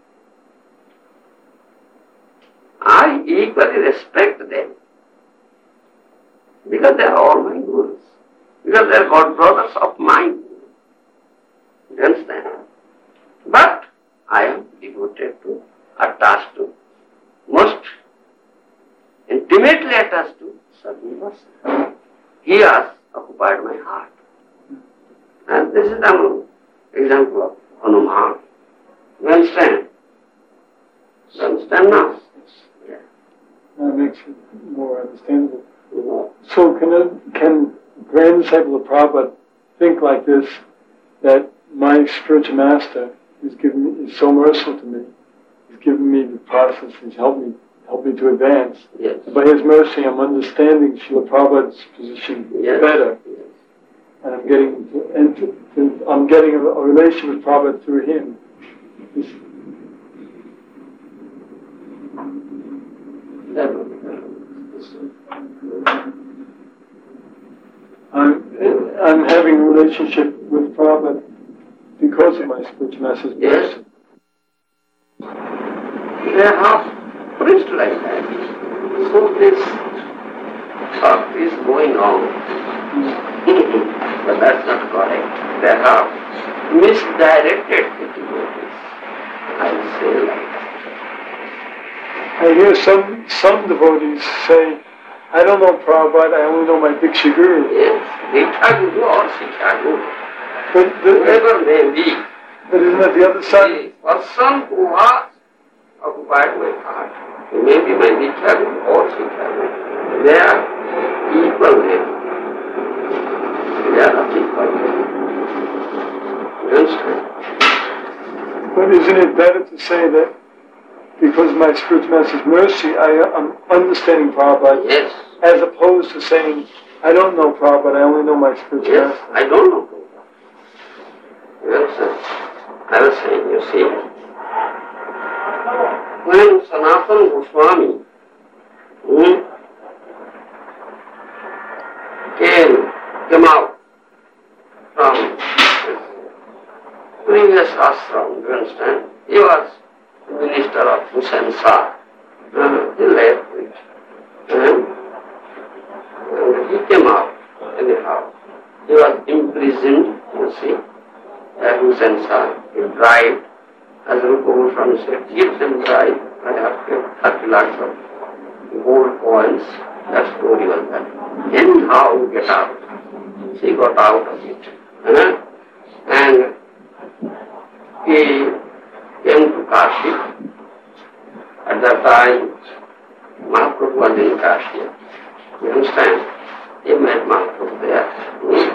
I equally respect them because they are all my gurus, because they are god brothers of mine. You understand? But I am devoted to, attached to, most intimately attached to Sadhguru. He has occupied my heart. And this is an example of Hanuman. You understand? You understand now? Yeah. That makes it more understandable. So can a can grand disciple of Prabhupada think like this, that my spiritual master is given me, is so merciful to me, he's given me the process, he's helped me helped me to advance. Yes. And by his mercy I'm understanding Srila Prabhupada's position Yes. better. Yes. And I'm getting to, and to, to, I'm getting a, a relation with Prabhupada through him. This, I'm, I'm having a relationship with Prabhupada because of my spiritual master's Yes. mercy. They have preached like that. So this talk is going on. But that's not correct. They have misdirected the devotees. I will say like that. I hear some some devotees say, I don't know Prabhupada, I only know my Diksha Guru. Yes, Diksha Guru or Shiksha Guru, But, the, whoever may be, but isn't that the other side? the person who has occupied my heart, he may be my Diksha Guru or Shiksha Guru. They are equal level. They are of equal level. You understand? But isn't it better to say that because of my spiritual master's mercy, I, I'm understanding Prabhupada, Yes. as opposed to saying, I don't know Prabhupada, I only know my spiritual Yes, master. I don't know. You understand? I was saying, you see, when Sanatana Goswami hmm, came, came out from his previous ashram, you understand? He was minister of Hussain Shah. Uh, he left it. And, and he came out anyhow. He was imprisoned, you see, at Hussain Shah. He died, as Rupa Goswami said, give them bribe. I have kept thirty lakhs of gold coins. That story was that. Anyhow, get out. She got out of it. Uh, and he came to Kashi. At that time, Mahaprabhu was in Kashi. You understand? He met Mahaprabhu there. Hmm.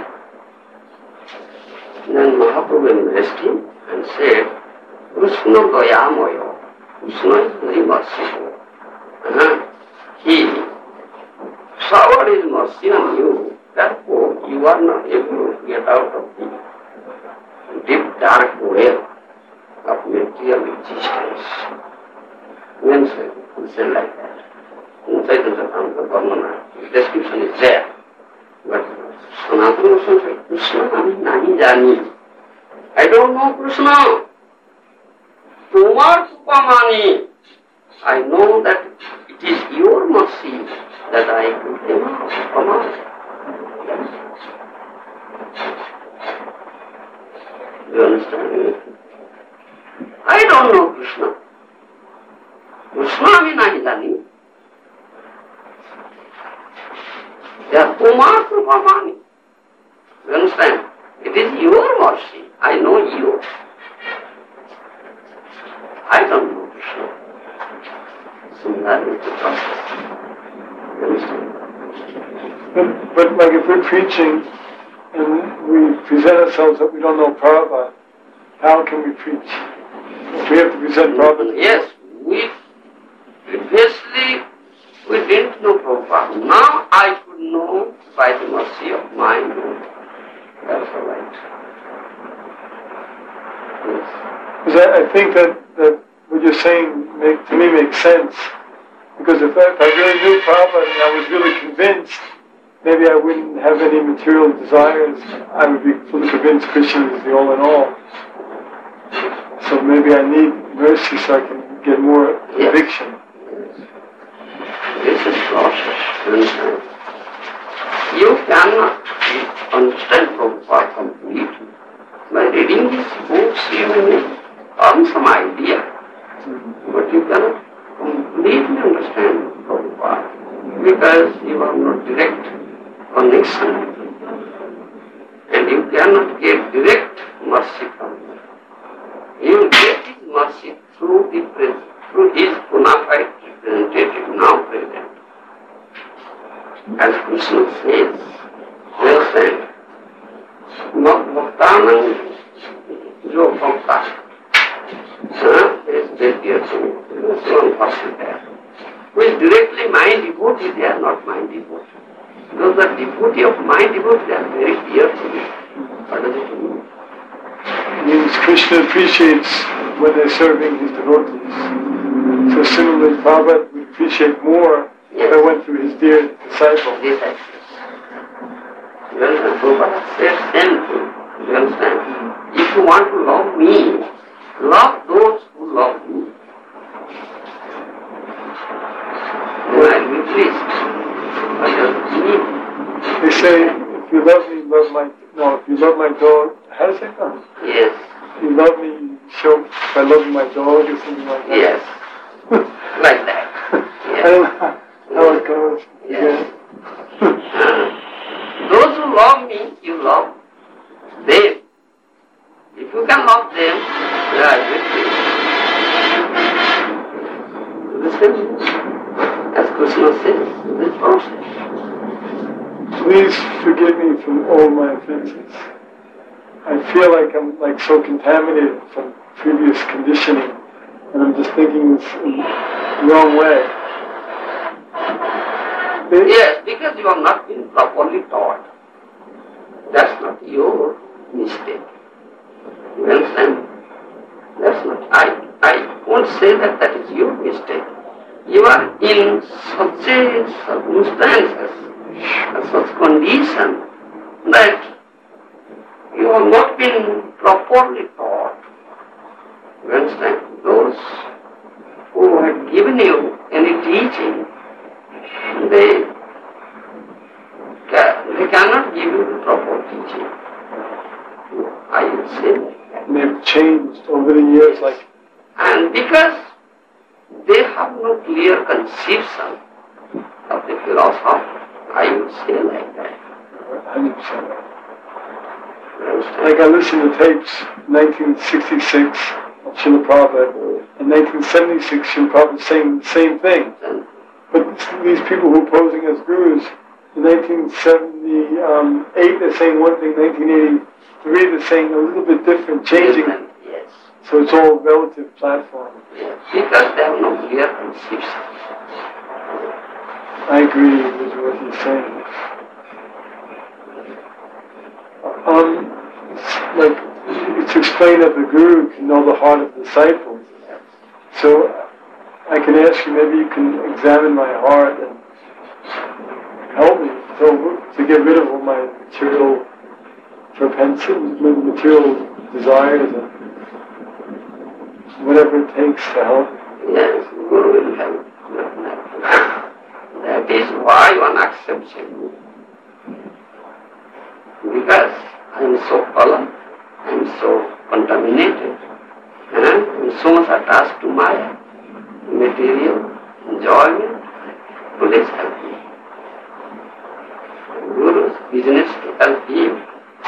Then Mahaprabhu embraced him and said, Krishna Dayamoyo. Krishna is very merciful. Uh-huh. He showered his mercy on you. Therefore, you are not able to get out of the deep dark well of material existence. Means we say like that. In Chaitanya Charitamrita, the description is there. But Sanatana Goswami said, Krishna ami nahi jani. I don't know Krishna. Tumar supamani. I know that it is your mercy that I could came out. Come out. Do you understand? I don't know Krishna. Krishna ami nahi jani. They are Kumar Krupamani. You understand? It is your mercy. I know you. I don't know Krishna. Similarly with the process. You understand? But, but like if we're preaching and we present ourselves that we don't know Prabhupada, how can we preach? If we have to present Prabhupada. Yes, we previously we didn't know Prabhupada. Now I could know by the mercy of my Lord. That's all right. Yes. Because I, I think that, that what you're saying make, to me makes sense. Because if I, if I really knew Prabhupada and I was really convinced, maybe I wouldn't have any material desires. I would be fully convinced Krishna is the all in all. So maybe I need mercy so I can get more conviction. This is process. You cannot understand Prabhupada completely. By reading his books you may earn some idea. But you cannot completely understand Prabhupada because you have no direct connection. And you cannot get direct mercy from him. You will get his mercy through the present, through his bona fide representative, now present. As Krishna says, well said, Bhaktanam jo bhakta. There is that dear soul, there is one person there. Who is directly my devotee, they are not my devotee. Because the devotee of my devotee, they are very dear to me. What does it mean? It means Krishna appreciates when they're serving his devotees. So similarly, Prabhupada would appreciate more if I went through his dear disciples. Disciples. You understand? Prabhupada says same thing. You understand? If you want to love me, love those who love me. Then I will be pleased. What does it mean? They say, if you love me, love my... No, if you love my dog... How does that go? Yes. If you love me, show by loving my dog or something like that. Yes. Like that. Yes. I don't know how it goes. Yes. uh, those who love me, you love them. If you can love them, they are with you. Listen, as Krishna says, this process. Please forgive me from all my offenses. I feel like I'm like so contaminated from previous conditioning, and I'm just thinking this in the wrong way. Yes, because you have not been properly taught. That's not your mistake. You understand? That's not. I I won't say that that is your mistake. You are in such a circumstances, such condition that you have not been properly taught. You understand? Those who had given you any teaching, they, they cannot give you the proper teaching. I would say that. They've changed over the years, like... And because they have no clear conception of the philosophy, I would say like that. one hundred percent. Like I listened to tapes, nineteen sixty-six of Srila Prabhupada, and nineteen seventy-six Srila Prabhupada saying the same thing. But these people who are posing as gurus, in nineteen seventy-eight they're saying one thing, nineteen eighty-three they're saying a little bit different, changing. Yes. So it's all relative platform. Yes. Because they have no clear conception. I agree with what you're saying. Um, like, it's explained that the guru can know the heart of the disciple. So I can ask you, maybe you can examine my heart and help me to, to get rid of all my material propensities, material desires, and whatever it takes to help. Yes, Guru will help. That is why one accepts him. Because I am so fallen, I am so contaminated, and I am so much attached to Maya, material, enjoyment. Please help me. Guru's business to help you.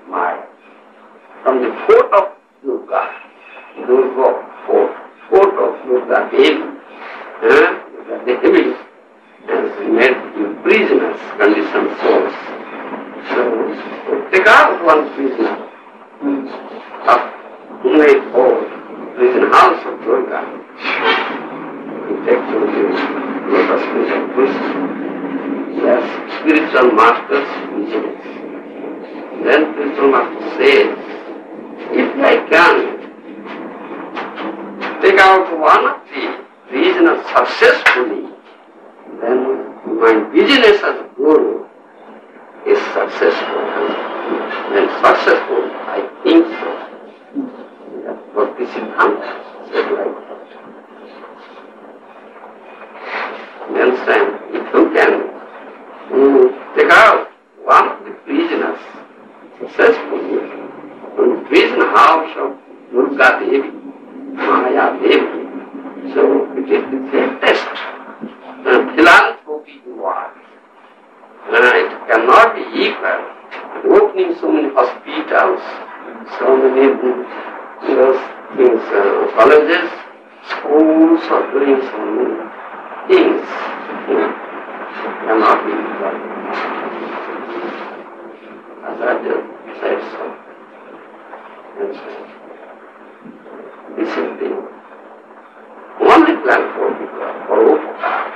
Maya. From the foot of Durga, Durga foot, foot of Durga Devi, uh, Durga Devi has made you prisoners, conditioned souls. So take out one prisoner of only four prison house of Durga. He takes to the lotus feet of Krishna. Yes, spiritual masters visits. Then spiritual master says, if I can take out one of the prisoners successfully, then my business as a guru is successful. Then successful, I think so. That's what this Siddhanta said like that. You understand? If you can um, take out one of the prisoners successfully from the prison house of Durga Devi, Maya Devi, so it is the greatest uh, philanthropy you are. Uh, it cannot be equal. Opening so many hospitals, so many those things, uh, colleges, schools are doing so many things. Uh, cannot be equal. As I just said so. And so this is the only plan for people, for upakara.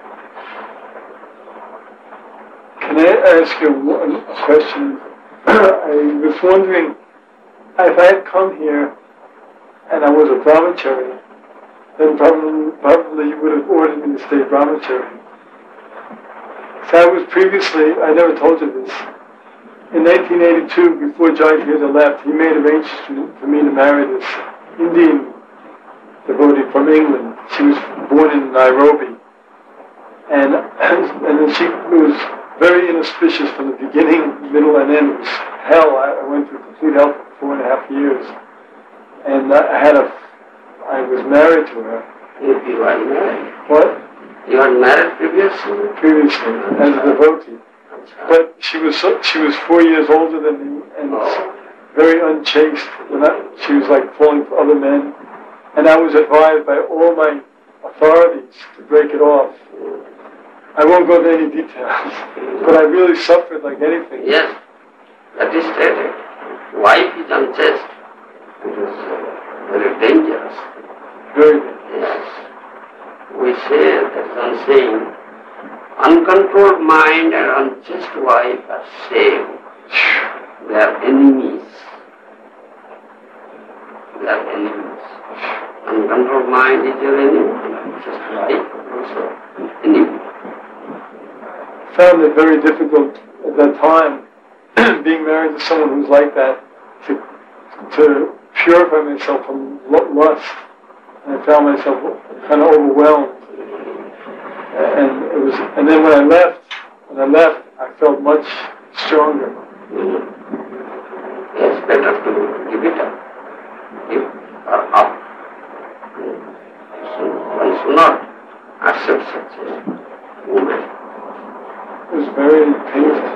Can I ask you one a question? I was wondering, if I had come here and I was a brahmachari, then probably, probably you would have ordered me to stay brahmachari. So I was previously, I never told you this, in nineteen eighty-two, before Jayapirita left, he made arrangements for me to marry this Indian devotee from England. She was born in Nairobi. And, and then she was very inauspicious from the beginning, middle, and end. It was hell. I went through complete hell for four and a half years. And I had a, I was married to her. If you are married. What? You were married previously? Previously, as a devotee. But she was so, she was four years older than me and Oh. very unchaste. When I, she was like falling for other men. And I was advised by all my authorities to break it off. I won't go into any details, but I really suffered like anything. Yes, that is stated. Wife is unchaste. It is uh, very dangerous. Very. Yes. We say, that's what I'm saying, uncontrolled mind and unchaste wife are same. They are enemies. They are enemies. Uncontrolled mind is your enemy, unchaste wife also enemy. I found it very difficult at that time, being married to someone who's like that, to to purify myself from lust. And I found myself kind of overwhelmed. And it was, and then when I left, when I left, I felt much stronger. Mm-hmm. It's better to give it up. Give her up. So one should not accept such a woman. It was very painful.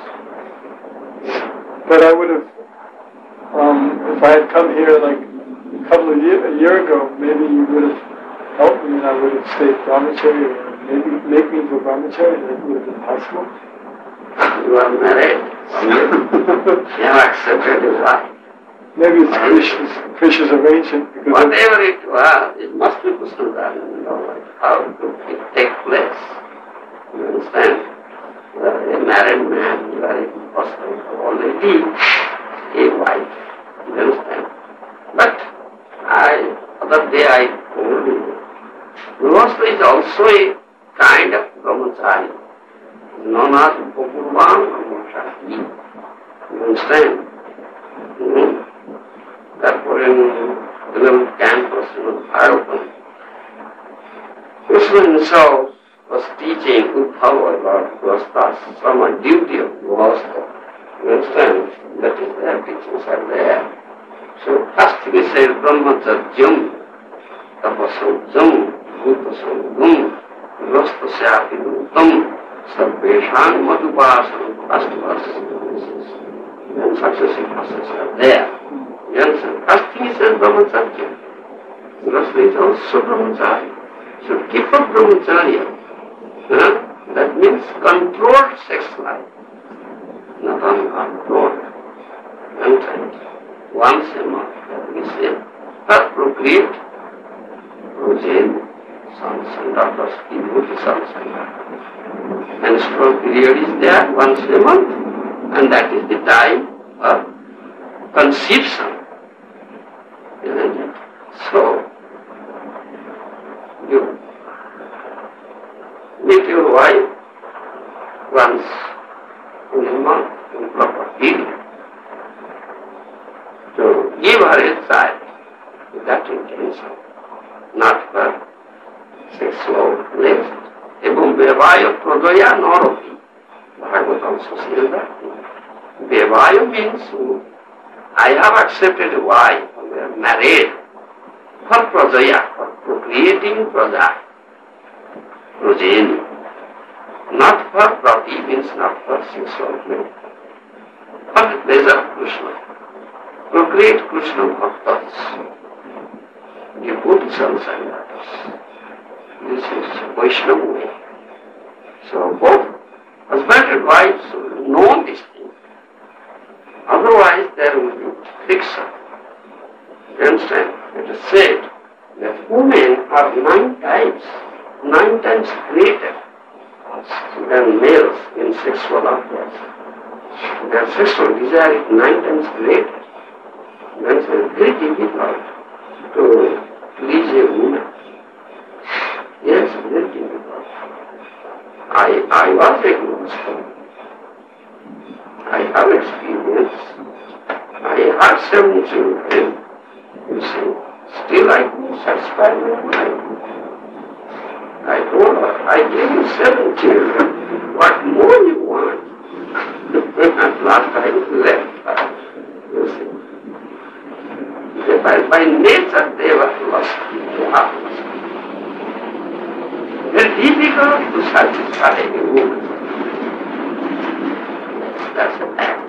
But I would have, um, if I had come here like a couple of years, a year ago, maybe you would have helped me and I would have stayed brahmachari, or maybe make me into a brahmachari. That would have been possible. You are married. You have accepted his wife. Maybe it's Krishna's, Krishna's arrangement. Because whatever it was, it must be Krishna's arrangement. You know, like how could it take place? You understand? You are a married man, you are a husband, already a wife. You understand? But I, other day I told you, Gurvasta is also a kind of brahmachari, known as Upapurvan brahmachari. You understand? Mm-hmm. Therefore, in the little campus in Bhagavatam, Krishna himself was teaching Uddhava about Gurvasta, from a duty of Gurvasta. You understand? That is, their teachings are there. So, first he said, Brahmacharyam, Tapasam, Bhutasam, Gurvastasya Apidutam, Sarveshang Madhupasam, first verse. when successive processes are there. You understand? First thing is as brahmacharya. Grahastha is also brahmacharya. Should keep up brahmacharya. Huh? That means controlled sex life. Not uncontrolled. And once a month, that we say, her procreate, progeny, sons and daughters, devotee sons and daughters. Menstrual period is there once a month, and that is the time of conception. Isn't it? So, you meet your wife once in a month in proper period to give her a child with that intention, not for sexual pleasure. Ebam Vevaya Pradaya Noropi. Bhagavad also says that. Vevaya means I have accepted a wife, we are married for Pradaya, for procreating Praja, progeny. Not for Prati means not for sexual pleasure. For the pleasure of Krishna. Procreate Krishna bhaktas. Devotee sons and daughters. This is Vaishnava way. So both husband and wife should know this thing. Otherwise there will be friction. You understand? It is said that women are nine times, nine times greater than males in sexual affairs. Their sexual desire is nine times greater. Then it is very difficult to please a woman. Yes, very difficult. I, I was a Guru. I have experience. I have seven children. You see, still I couldn't satisfy my wife. I told her, I gave you seven children. What more you want? At last I left her. You see. They, by, by nature they were lost. They are lost. Very difficult to satisfy a woman. That's a fact.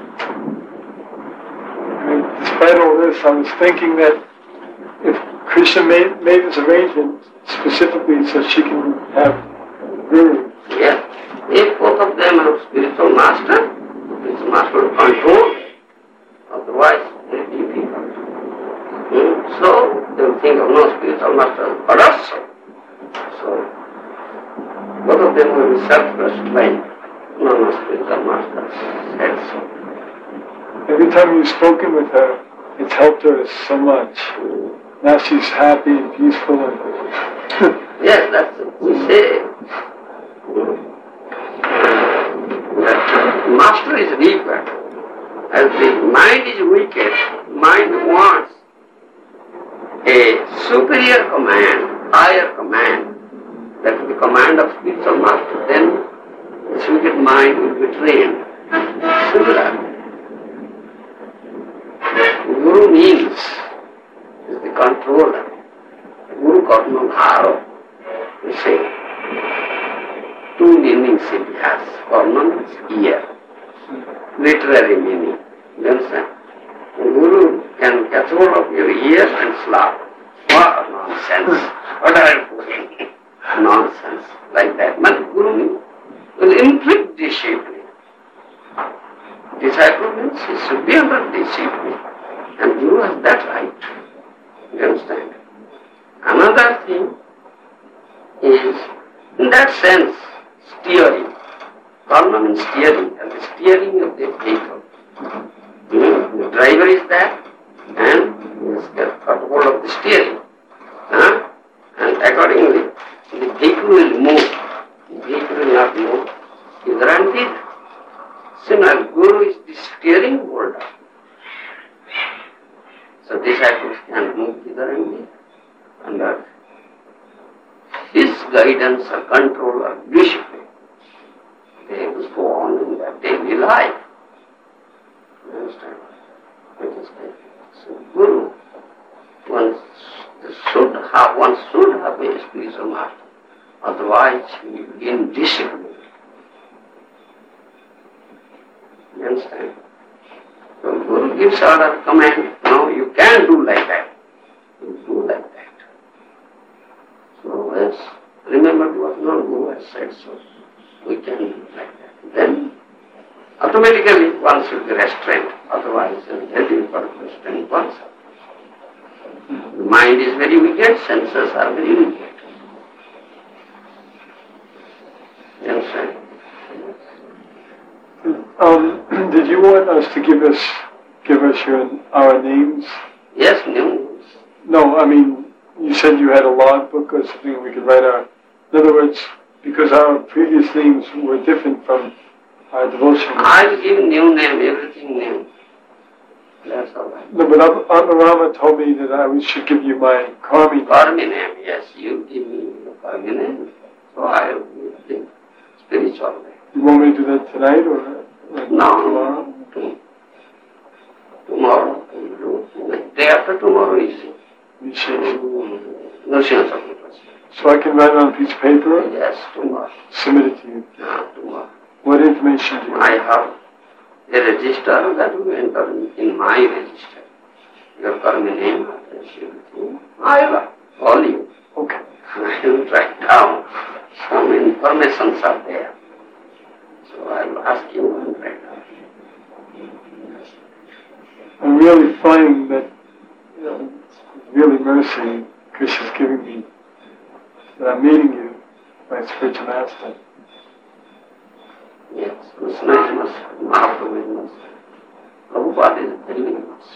I mean, despite all this, I was thinking that if Krishna made, made this arrangement specifically so she can have guru. Yes. If both of them are spiritual master, it's master of control. Otherwise, very difficult. Hmm? So, they will think of no spiritual master but also. So, both of them will be self-restrained. No, no spiritual master said so. Every time you've spoken with her, it's helped her so much. Now she's happy and peaceful. And yes, that's it. We say that master is weaker. As the mind is wicked, mind wants a superior command, higher command. That is the command of spiritual master. Then this wicked mind will be trained. Similarly, Guru means is the controller. Guru Karma Bharo. We say two meanings it has. Karma means ear. Literary meaning. You understand? Guru can catch hold of your ear and slap. What nonsense. What are you doing? Nonsense. Like that. But Guru will inflict discipline. Disciple means he should be under discipline. And Guru has that right. You understand? Another thing is, in that sense, steering. Karma means steering, and the steering of the vehicle. You know, the driver is there, and he has got hold of the steering. Huh? And accordingly, the vehicle will move. The vehicle will not move. Either and thither. Similarly, Guru is the steering holder. So disciples can move hither and thither under his guidance or control or discipline. They will go on in their daily life. You understand? It is like, so Guru, one should have, one should have a spiritual master. Otherwise, he will be indisciplined. You understand? giving order, command. No, you can't do like that. You do like that. So yes, remember it was not Guru has said so. We can do like that. Then automatically one should be restrained. Otherwise it is very difficult to restrain oneself. The mind is very wicked, senses are very wicked. You understand? Um, did you want us to give us give us your our names? Yes, names. No, I mean you said you had a logbook or something we could write our. In other words, because our previous names were different from our devotional. I'll give new name, everything new. That's all right. No, but Amarama told me that I should give you my Karmi name. Karmi name, yes, you give me your Karmi name. So I will think spiritual name. You want me to do that tonight or, or No, tomorrow? To, tomorrow. The day after tomorrow is Nrsimha Chakravarti. So I can write it on a piece of paper? Yes, tomorrow. Submit it to you. No, tomorrow. What information do you I have a register that will enter in, in my register. Your Karmi name, address, everything. I will call you. Okay. I will write down. Some informations are there. So I will ask you and write down. I'm really finding that, you know, it's really mercy Krishna's giving me that I'm meeting you, my spiritual master. Yes, Krishna is merciful, Mahaprabhu is merciful. Prabhupada is very, very merciful.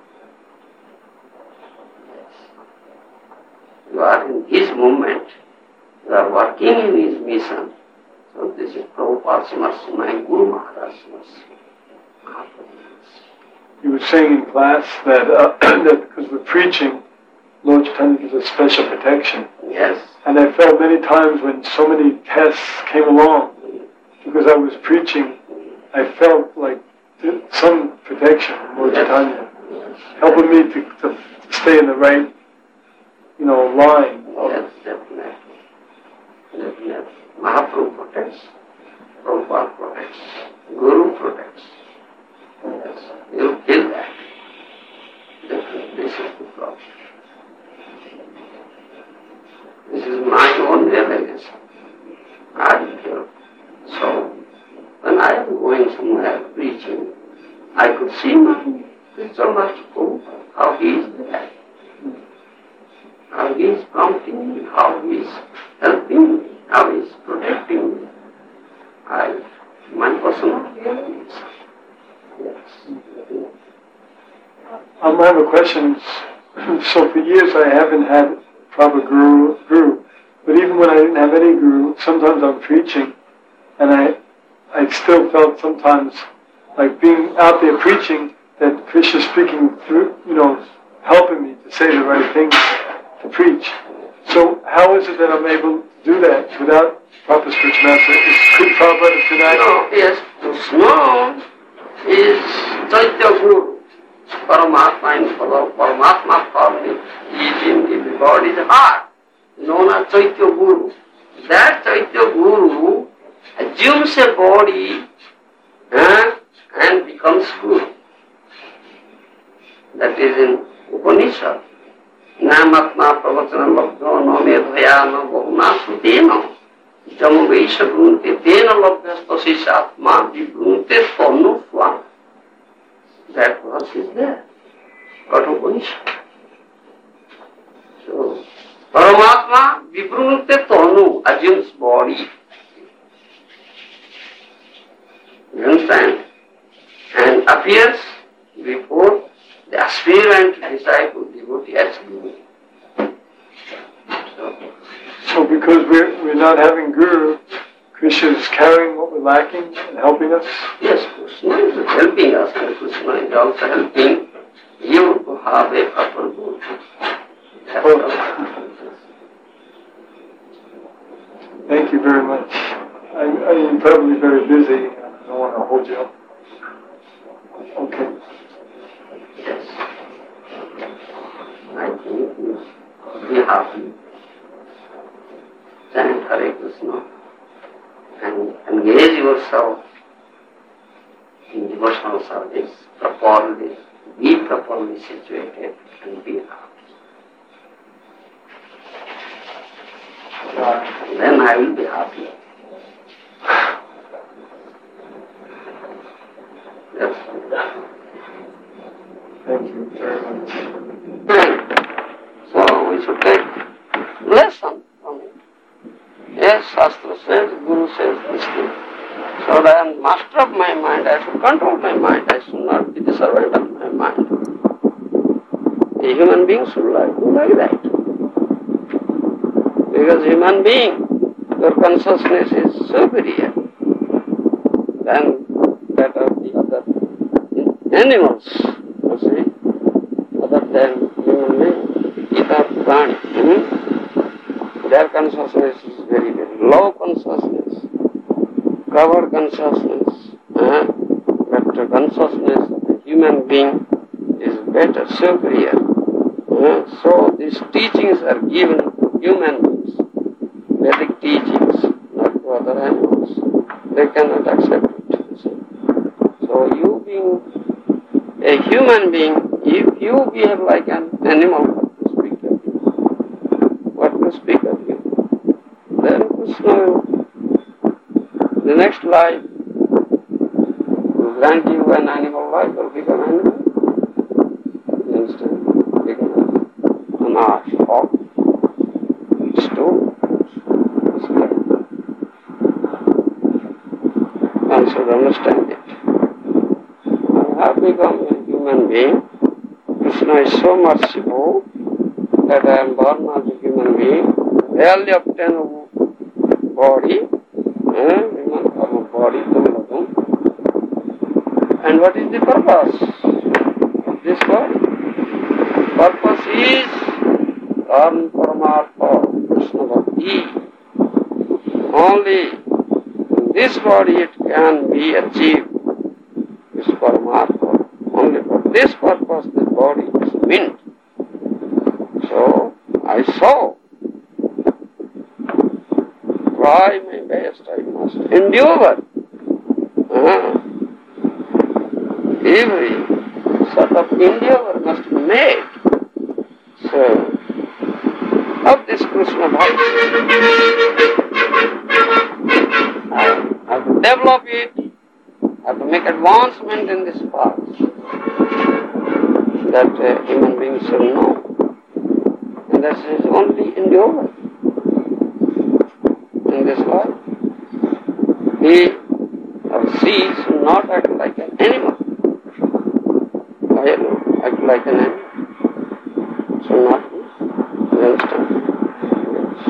Yes. You are in his movement, you are working in his mission. So this is Prabhupada's mercy, my Guru Maharaj's mercy. Mahaprabhu's mercy. You were saying in class that, uh, that because we're preaching, Lord Chaitanya gives us special protection. Yes. And I felt many times when so many tests came along, because I was preaching, I felt like some protection from Lord Yes. Chaitanya, Yes. helping me to, to stay in the right, you know, line. Of, Yes, definitely. Definitely. Mahaprabhu protects, Prabhupada protects, Guru protects. Yes, you feel that. Definitely, this is the problem. This is my own realization. I feel. So, when I am going somewhere preaching, I could see my spiritual master Prabhupada, how he is there, how he is prompting me, how he is helping me, how he is protecting me. I, my personal realization. Yes. Um, I have a question. So for years I haven't had proper guru, guru. But even when I didn't have any guru, sometimes I'm preaching, and I, I still felt sometimes like being out there preaching that Krishna speaking through, you know, helping me to say the right things to preach. So how is it that I'm able to do that without proper spiritual master? Is could Prabhupada tonight? No, yes, Krishna is Chaitya Guru. Paramatma in follow, Paramatma form is in the body's heart, known as Chaitya Guru. That Chaitya Guru assumes a body eh, and becomes Guru. That is in Upanishad. Namatma pravachana labdho no medhaya no bahuna sutena jamu vaisha brunte tena labdhastasisha atma vibrunte tornu swan. That verse is there. Upanishad. So, Paramatma vibrunte tornu assumes body. You understand? And appears before the aspirant disciple, devotee as Guru. So, So because we're, we're not having guru, Krishna is carrying what we're lacking and helping us? yes, Krishna is helping us, and Krishna is also helping you to have a proper Guru. That's Oh. all. Thank you very much. I, I'm probably very busy. I don't want to hold you up. Okay. Yes. I think you be happy. Chant Hare Krishna and engage yourself in devotional service properly, be situated and be happy. And then I will be happy. That's all. Thank you very much. So we should take lesson from it. Yes, Shastra says, Guru says this thing. So that I am master of my mind, I should control my mind, I should not be the servant of my mind. A human being should like, do like that. Because human being, your consciousness is superior than that of the other animals, you see, other than human being, ether, plant. Hmm? Their consciousness is very, very low consciousness, covered consciousness, eh? But the consciousness of a human being is better, superior. Eh? So these teachings are given to human beings, Vedic teachings, not to other animals. They cannot accept it. You see. So you being a human being, if you behave like an animal, what to speak of you? What to speak of you? Then Krishna will, the next life, will grant you an animal life or become an animal. Instead, become an ass, hawk, stone. One should understand it. I have become a human being. Krishna is so merciful that I am born as a human being, barely obtainable body, eh, human form of body, Duladum. And what is the purpose of this body? Purpose is Karma Paramartha, Krishna Bhakti. Only in this body it can be achieved, this Paramartha. Only for this purpose the body is meant. So I saw, try my best, I must endure. Uh, every sort of endeavor must be made. So, of this Krishna Bhakti, I have to develop it, I have to make advancement in this path that uh, human beings should know. And that is only endeavor in this life. He or she should not act like an animal. Why act like an animal? Should not be. You understand? Yes.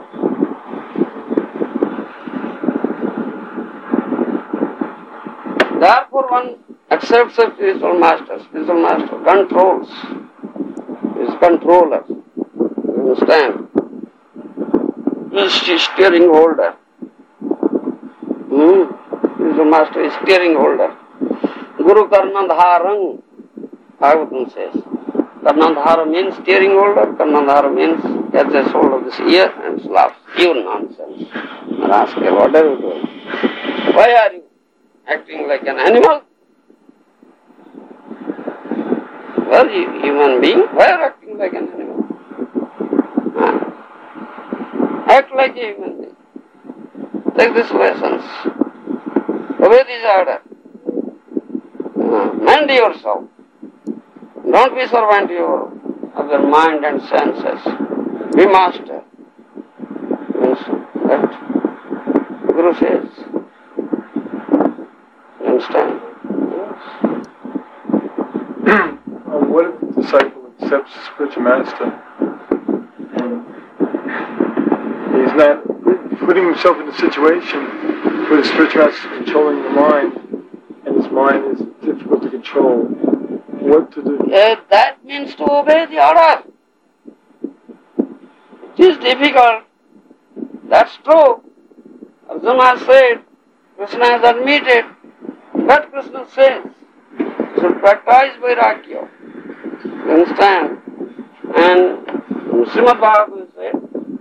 Therefore one accepts a spiritual master. Spiritual master controls, is controller. You understand? He is steering holder. Hmm. Spiritual master is steering holder. Guru Karnadharang, Bhagavatam says. Karnadhara means steering holder, Karnadhara means catches hold of this ear and slaps. You nonsense. Rascal, what are you doing? Why are you acting like an animal? Well, you human being, why are you acting like an animal? Huh? Act like a human being. Take these lessons. Obey this order. Uh, mend yourself. Don't be servant your, of your mind and senses. Be master. That Guru says. You understand? Yes. Uh, what if the disciple accepts the spiritual master and he's not putting himself in a situation where the spiritual master is controlling the mind and his mind is difficult to control? What to do? Uh, that means to obey the order. It is difficult. That's true. Arjuna said, Krishna has admitted, but Krishna says, you should practice Vairagya. You understand? And Srimad Bhagavatam said,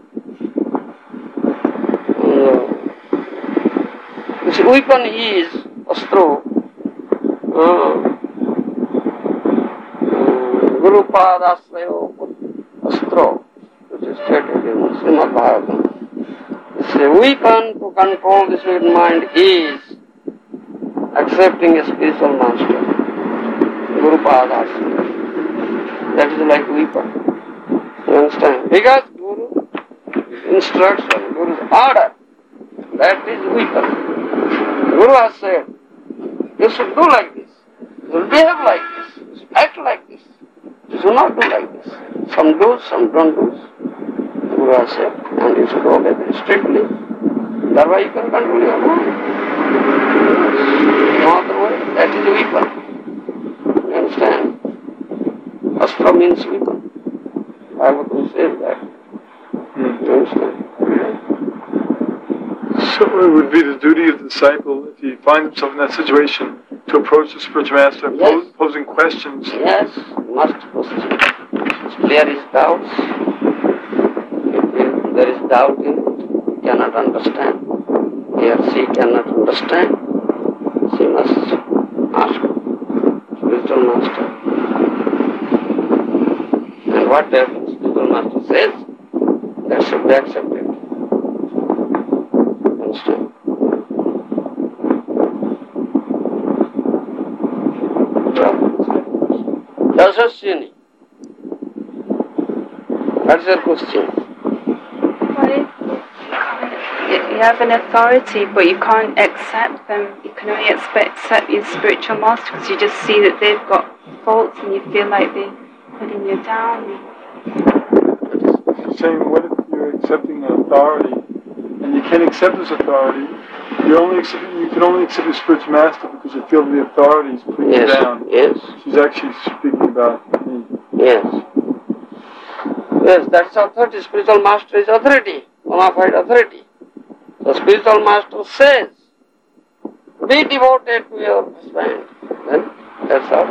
uh, this weapon is astro. Uh, Guru Padasrayo Astro, which is stated in Srimad Bhagavatam. The weapon to control the sweet mind is accepting a spiritual master, Guru Padasrayo. That is like weapon. You understand? Because Guru instruction, Guru's order, that is weapon. Guru has said, you should do like this, you should behave like this, you should act like this, you should not do like this. Some do, some don't do. Guru has said, and you should obey very strictly. That way you can control your mind. No other way, that is weapon. You understand? Astra means weapon. Bhagavatam says that. Hmm. You understand? So it would be the duty of the disciple, if he finds himself in that situation, to approach the spiritual master, Yes. pose, posing questions. Yes, must question. If there is doubts, if there is doubt in it, cannot understand. He or she cannot understand. She must ask spiritual master. And whatever spiritual master says, that should be accepted. Understand? Dasasini. That's your question. What if you have an authority, but you can't accept them? You can only expect, accept your spiritual master because you just see that they've got faults and you feel like they're putting you down. He's saying, what if you're accepting an authority, and you can't accept this authority? You're only accepting, you can only accept your spiritual master because you feel the authority is putting you Yes, down. yes, She's actually speaking about me. yes. Yes, that's authority. Spiritual master is authority, bona fide authority. The spiritual master says, be devoted to your husband. Then that's all.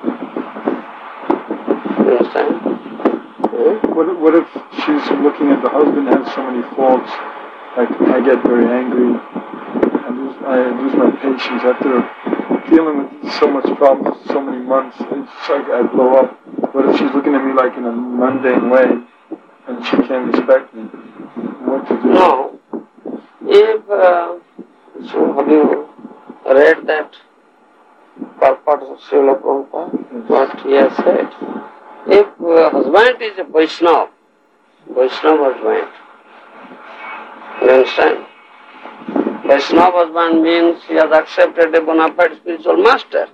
You understand? Hmm? What, what if she's looking at the husband has so many faults, like I get very angry, I lose, I lose my patience after dealing with so much problems for so many months, it's like I blow up. What if she's looking at me like in a mundane way, and she can't respect me? What to do? No. If, uh, so have you read that purport of Srila Prabhupada, what he has said? If uh, husband is a Vaishnava, Vaishnava husband, you understand? Vaishnava husband means he has accepted a bona fide spiritual master.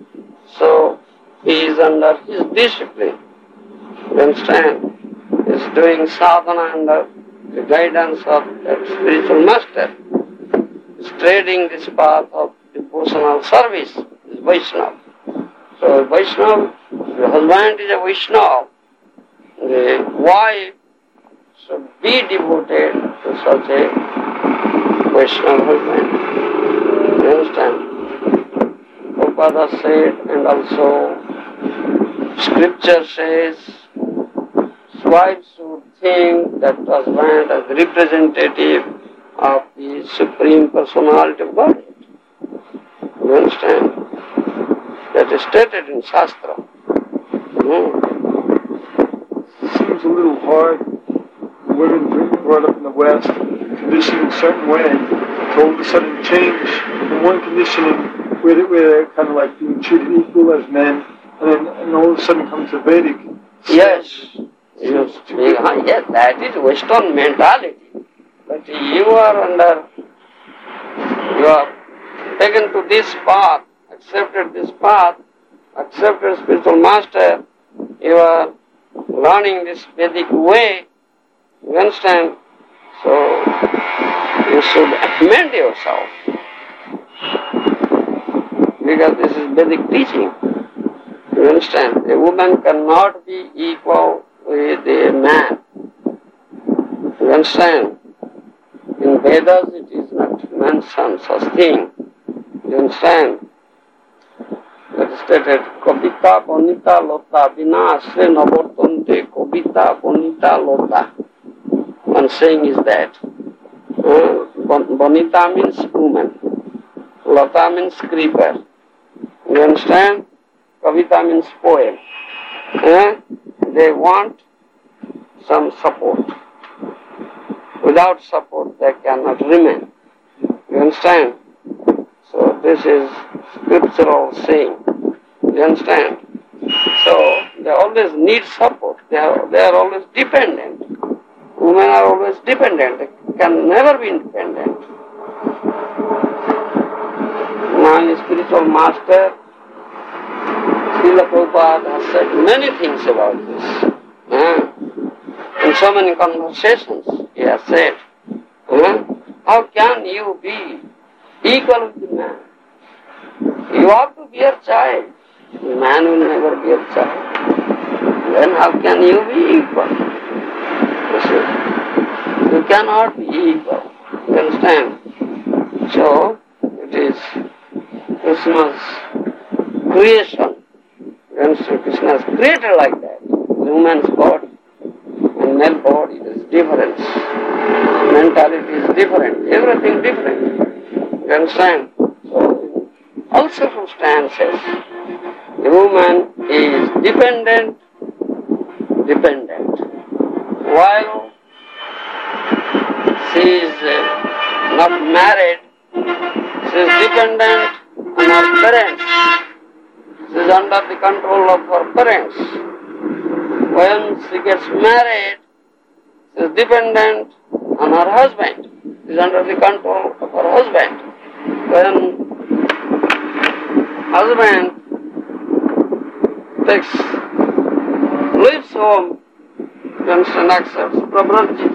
So he is under his discipline. You understand? He is doing sadhana under the guidance of that spiritual master. He is treading this path of devotional service, is Vaishnava. So Vaishnava, the husband is a Vaishnava. The wife should be devoted to such a Vaishnava husband. You understand? Prabhupada said, and also scripture says, wife should think that husband as representative of the Supreme Personality of Godhead. You understand? That is stated in Shastra. Hmm. Seems a little hard. Women brought up in the West, conditioned in a certain way, to all of a sudden change from one conditioning where, they, where they're kind of like being treated equal as men, and then and all of a sudden comes the Vedic. Yes. Yes, yes, that is Western mentality. But you are under, you are taken to this path, accepted this path, accepted spiritual master, you are learning this Vedic way, you understand? So, you should amend yourself. Because this is Vedic teaching. You understand? A woman cannot be equal with a man. You understand? In Vedas it is not mentioned such thing. You understand? That is stated, Kavita Bonita Lota, Vina Asre Navortante Kavita Bonita Lota. One saying is that. Uh, Bonita means woman. Lota means creeper. You understand? Kavita means poem. eh, they want some support. Without support they cannot remain. You understand? So this is scriptural saying. You understand? So they always need support. They are, they are always dependent. Women are always dependent. They can never be independent. My spiritual master, Srila Prabhupada, has said many things about this. Uh, in so many conversations, he has said, uh, how can you be equal with the man? You have to be a child. The man will never be a child. Then how can you be equal? You see, you cannot be equal. You understand? So, it is Krishna's creation. You understand? Krishna has created like that. Woman's body and male body is different. Mentality is different. Everything different. You understand? So, in all circumstances, the woman is dependent, dependent. While she is uh, not married, she is dependent on her parents. She is under the control of her parents. When she gets married, she is dependent on her husband. She is under the control of her husband. When husband takes, leaves home, then she accepts pravarja.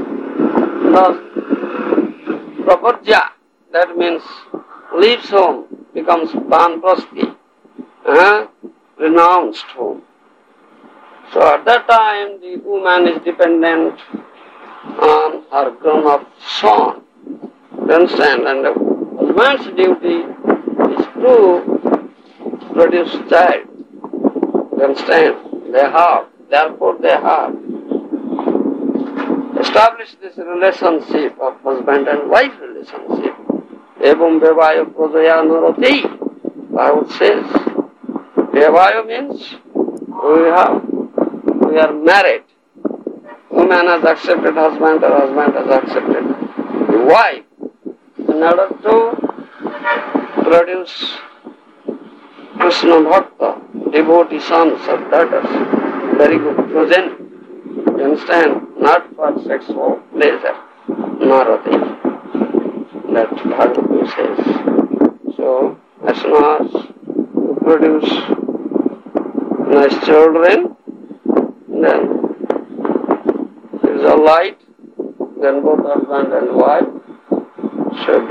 Pravarja, that means leaves home, becomes banprasti, uh, renounced home. So at that time the woman is dependent on her grown-up son. You understand? And the husband's duty is to produce child. You understand? They have, therefore they have established this relationship of husband and wife relationship. Evam vevaya pradaya narati. Bible says, vevaya means we have, we are married. Woman has accepted husband or husband has accepted the wife in order to produce Krishna Bhakta, devotee sons or daughters, very good progeny. You understand? Not for sexual pleasure, narati. That Bhagavatam says. So, as soon as you produce nice children, then there is a light, then both husband and wife should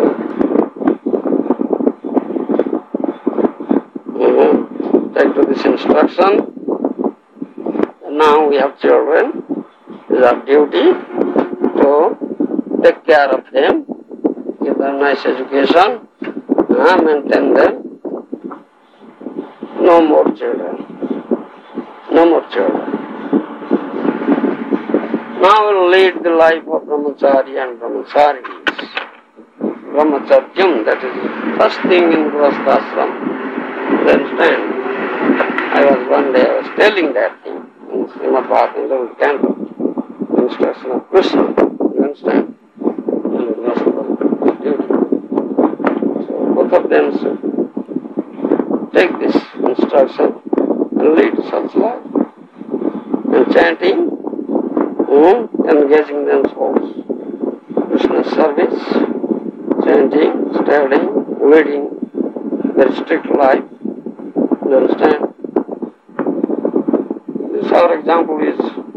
mm-hmm. take to this instruction. And now we have children. It is our duty to take care of them, give them nice education, uh, maintain them. No more children. No more children. Now we will lead the life of brahmachari and brahmacharis. Brahmacharyam, that is the first thing in Grihasthashram. You understand? I was one day, I was telling that thing in Srimad Bhagavatam, little canto, instruction of Krishna. You understand? And Grihastha duty. So both of them should take this instruction and lead such life. And chanting, mm, engaging themselves in Krishna's service, chanting, studying, leading their strict life. You understand? This our example is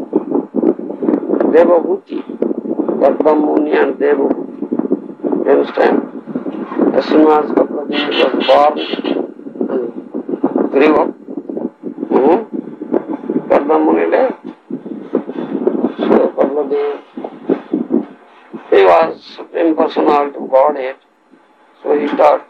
Devabhuti, Garbha Muni and Devabhuti. You understand? As soon as Garbhaji was born and grew up, mm-hmm, Garbha Muni left. So Garbhaji, he was Supreme Personality of Godhead, so he taught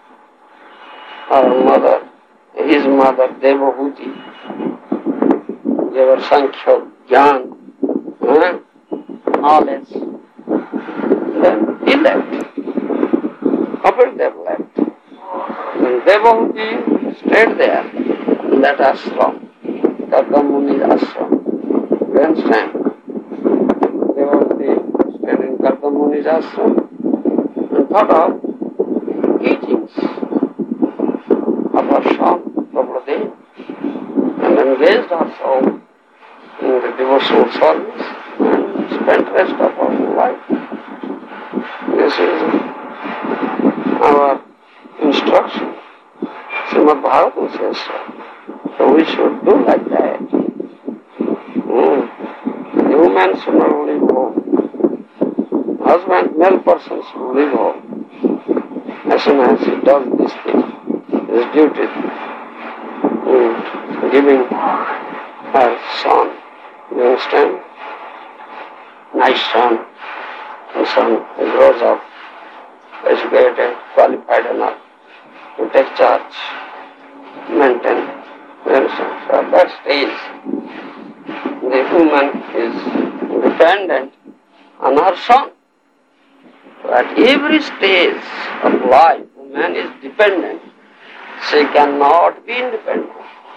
our mother, his mother, Devabhuti, gave her Sankhya, Jnana, eh, knowledge. Then he left. Kapil Dev left. Then Devabhuti stayed there in that ashram. Karda Muni's ashram. You understand? Devotee stayed in Karda Muni's ashram and thought of teachings of her son, Prabhupada, and engaged herself in the devotional service and spent the rest of her life. This is our instruction. Srimad Bhagavatam says so. So we should do like that. Mm. The woman should not leave home. Husband, male person should leave home. As soon as he does this thing, his duty, mm, giving her son, you understand? Nice son. The son grows up, educated, qualified enough to take charge, maintain. You understand? So at that stage, the woman is dependent on her son. So at every stage of life, woman is dependent. She cannot be independent.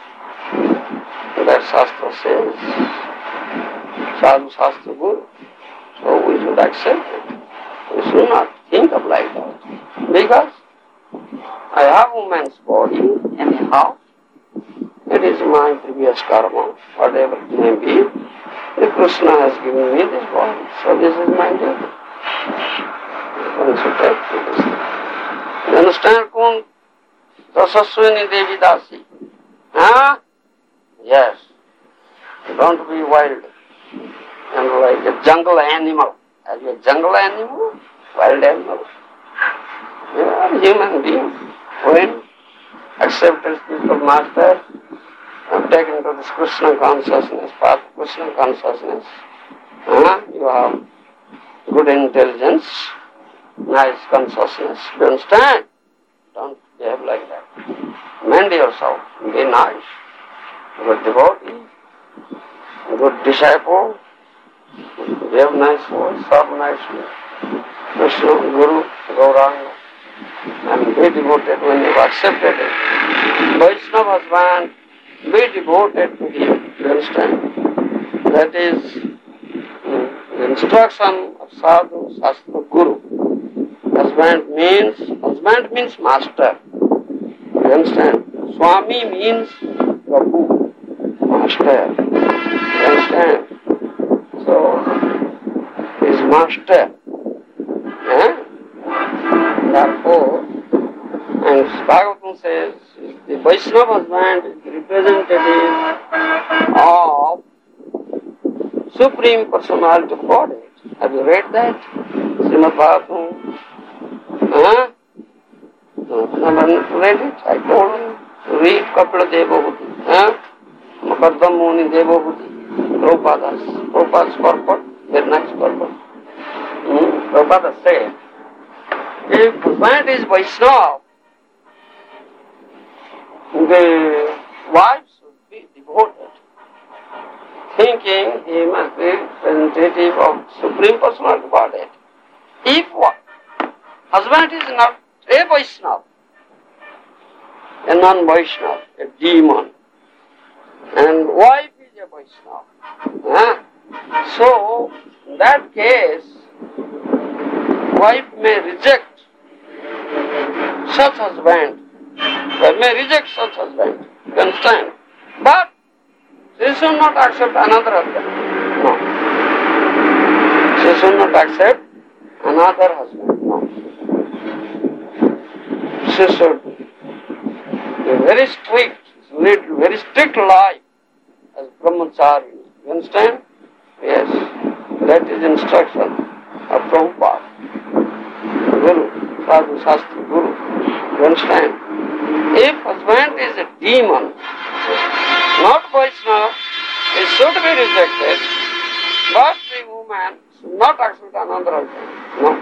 That Shastra says, Sadhu Shastra Guru. So we should accept it. We should not think of like that. Because I have woman's body anyhow. It is my previous karma, whatever it may be. The Krishna has given me this body, so this is my duty. One should take to this thing. You understand, Kun? Tasaswini Devi Dasi. Huh? Yes. Don't be wild and like a jungle animal. Are you a jungle animal? Wild animal? You are a human being. When accepted spiritual master, have taken to this Krishna consciousness, path of Krishna consciousness, huh? You have good intelligence, nice consciousness. Do you understand? Don't behave like that. Mend yourself. Be nice. Good devotee, good disciple, give nice voice, serve nicely. Krishna, Guru, Gauranga, and be devoted when you have accepted it. Vaishnava husband, be devoted to him. You understand? That is mm, the instruction of Sadhu, Shastra, Guru. Husband means, husband means master. You understand? Swami means Prabhu, master. You understand? So, is master. Eh? Therefore, and Bhagavatam says, the Vaishnava husband is the representative of Supreme Personality of Godhead. Have you read that? Srimad Bhagavatam? Huh? No, never read it? I told you. Read Kapila Devabhuti. Huh? Karda Muni Devabhuti. Prabhupada's, Prabhupada's purport. Very nice purport. Hmm? Prabhupada said, if husband is Vaishnava, the wife should be devoted, thinking he must be representative of Supreme Personality of Godhead. If husband is not a Vaishnava, a non-Vaishnava, a demon, and wife is a Vaishnava, huh? So in that case, wife may reject such husband. Wife may reject such husband. You understand? But she should not accept another husband. No. She should not accept another husband. No. She should be very strict, lead very strict life as brahmachari. You understand? Yes. That is instruction of Prabhupada. Guru, Sadhu, Shastra, Guru. You understand? If husband is a demon, not Vaishnava, he should be rejected, but the woman should not accept another husband. No.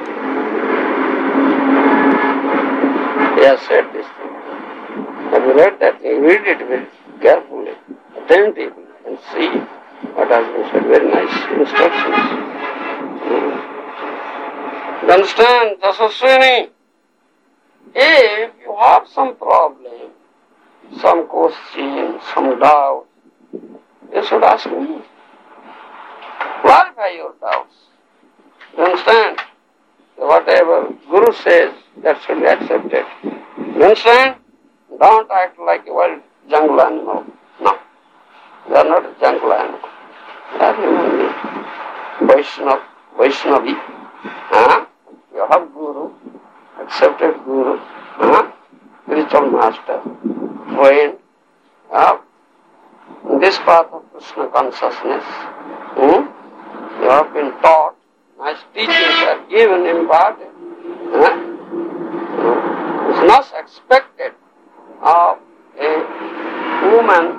He has said this thing. Have you read that? You read it very carefully, attentively, and see what has been said. Very nice instructions. Hmm. You understand, Tasaswini? If you have some problem, some question, some doubt, should ask me. Clarify your doubts. You understand? Whatever Guru says, that should be accepted. You understand? Don't act like a wild jungle animal. No. You are not a jungle animal. You are human being. Vaishnava, Vaishnavi. Huh? You have Guru, accepted Guru, huh? Spiritual master, friend. Huh? In this path of Krishna consciousness, hmm? you have been taught, nice teachings are given, imparted. Huh? It's not expected of a woman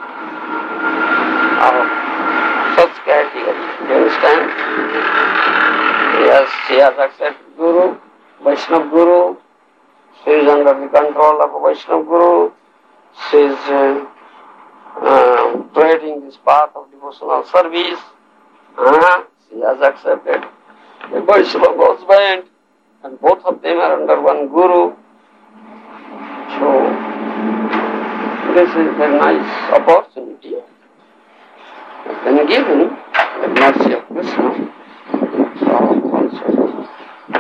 of such category. You understand? Yes, she has accepted Guru, Vaishnava Guru. She is under the control of a Vaishnava Guru. She is uh, uh, treading this path of devotional service. Uh, she has accepted a Vaishnava husband, and both of them are under one Guru. So, this is a very nice opportunity been given, the mercy of Krishna. So, also,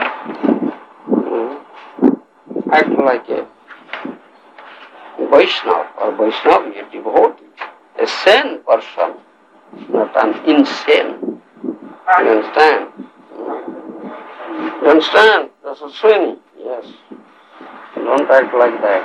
uh, act like a Vaishnava or Vaishnavi, a devotee, a sane person, not an insane. You understand? You understand? That's a sin. Yes. Don't act like that.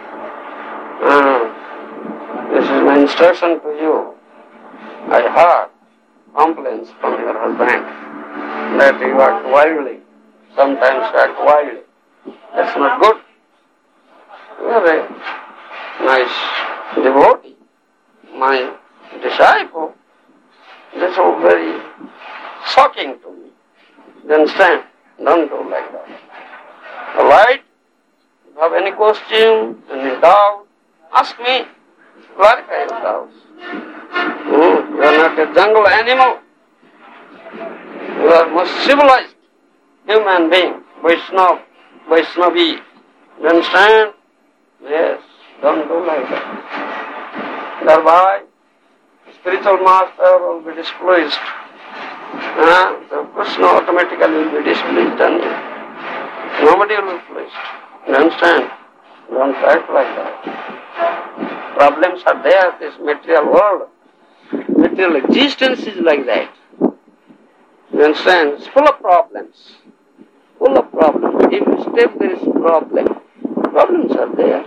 Uh, this is my instruction to you. I heard complaints from your husband that you act wildly. Sometimes you act wildly. That's not good. You are a nice devotee, my disciple. This is very shocking to me. You understand? Don't do like that. Alright? If you have any question, any doubt, ask me. Clarify your doubts. Mm, you are not a jungle animal. You are most civilized human being. Vaishnava, Vaishnavi. You understand? Yes. Don't do like that. Thereby, spiritual master will be displeased. Uh, so Krishna automatically will be displeased on you. Nobody will be pleased. You understand? Don't act like that. Problems are there, this material world. Material existence is like that. You understand? It's full of problems. Full of problems. Every step there is a problem. Problems are there.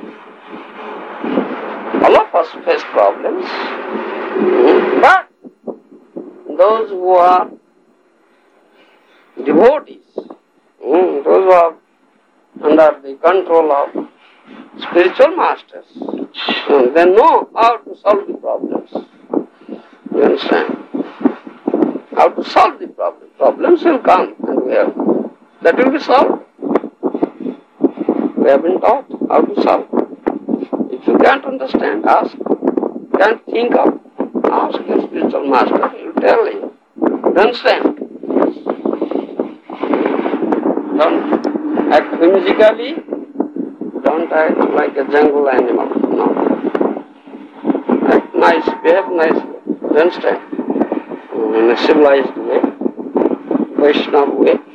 All of us face problems. But those who are devotees, those who are under the control of spiritual masters, they know how to solve the problems. You understand? How to solve the problem. Problems will come and we have, that will be solved. We have been taught how to solve. If you can't understand, ask. Can't think of, ask your spiritual master. He will tell you. You understand? Don't act whimsically. Don't act like a jungle animal. No. Act nice, behave nicely. You understand? In a civilized way, Vaishnava way.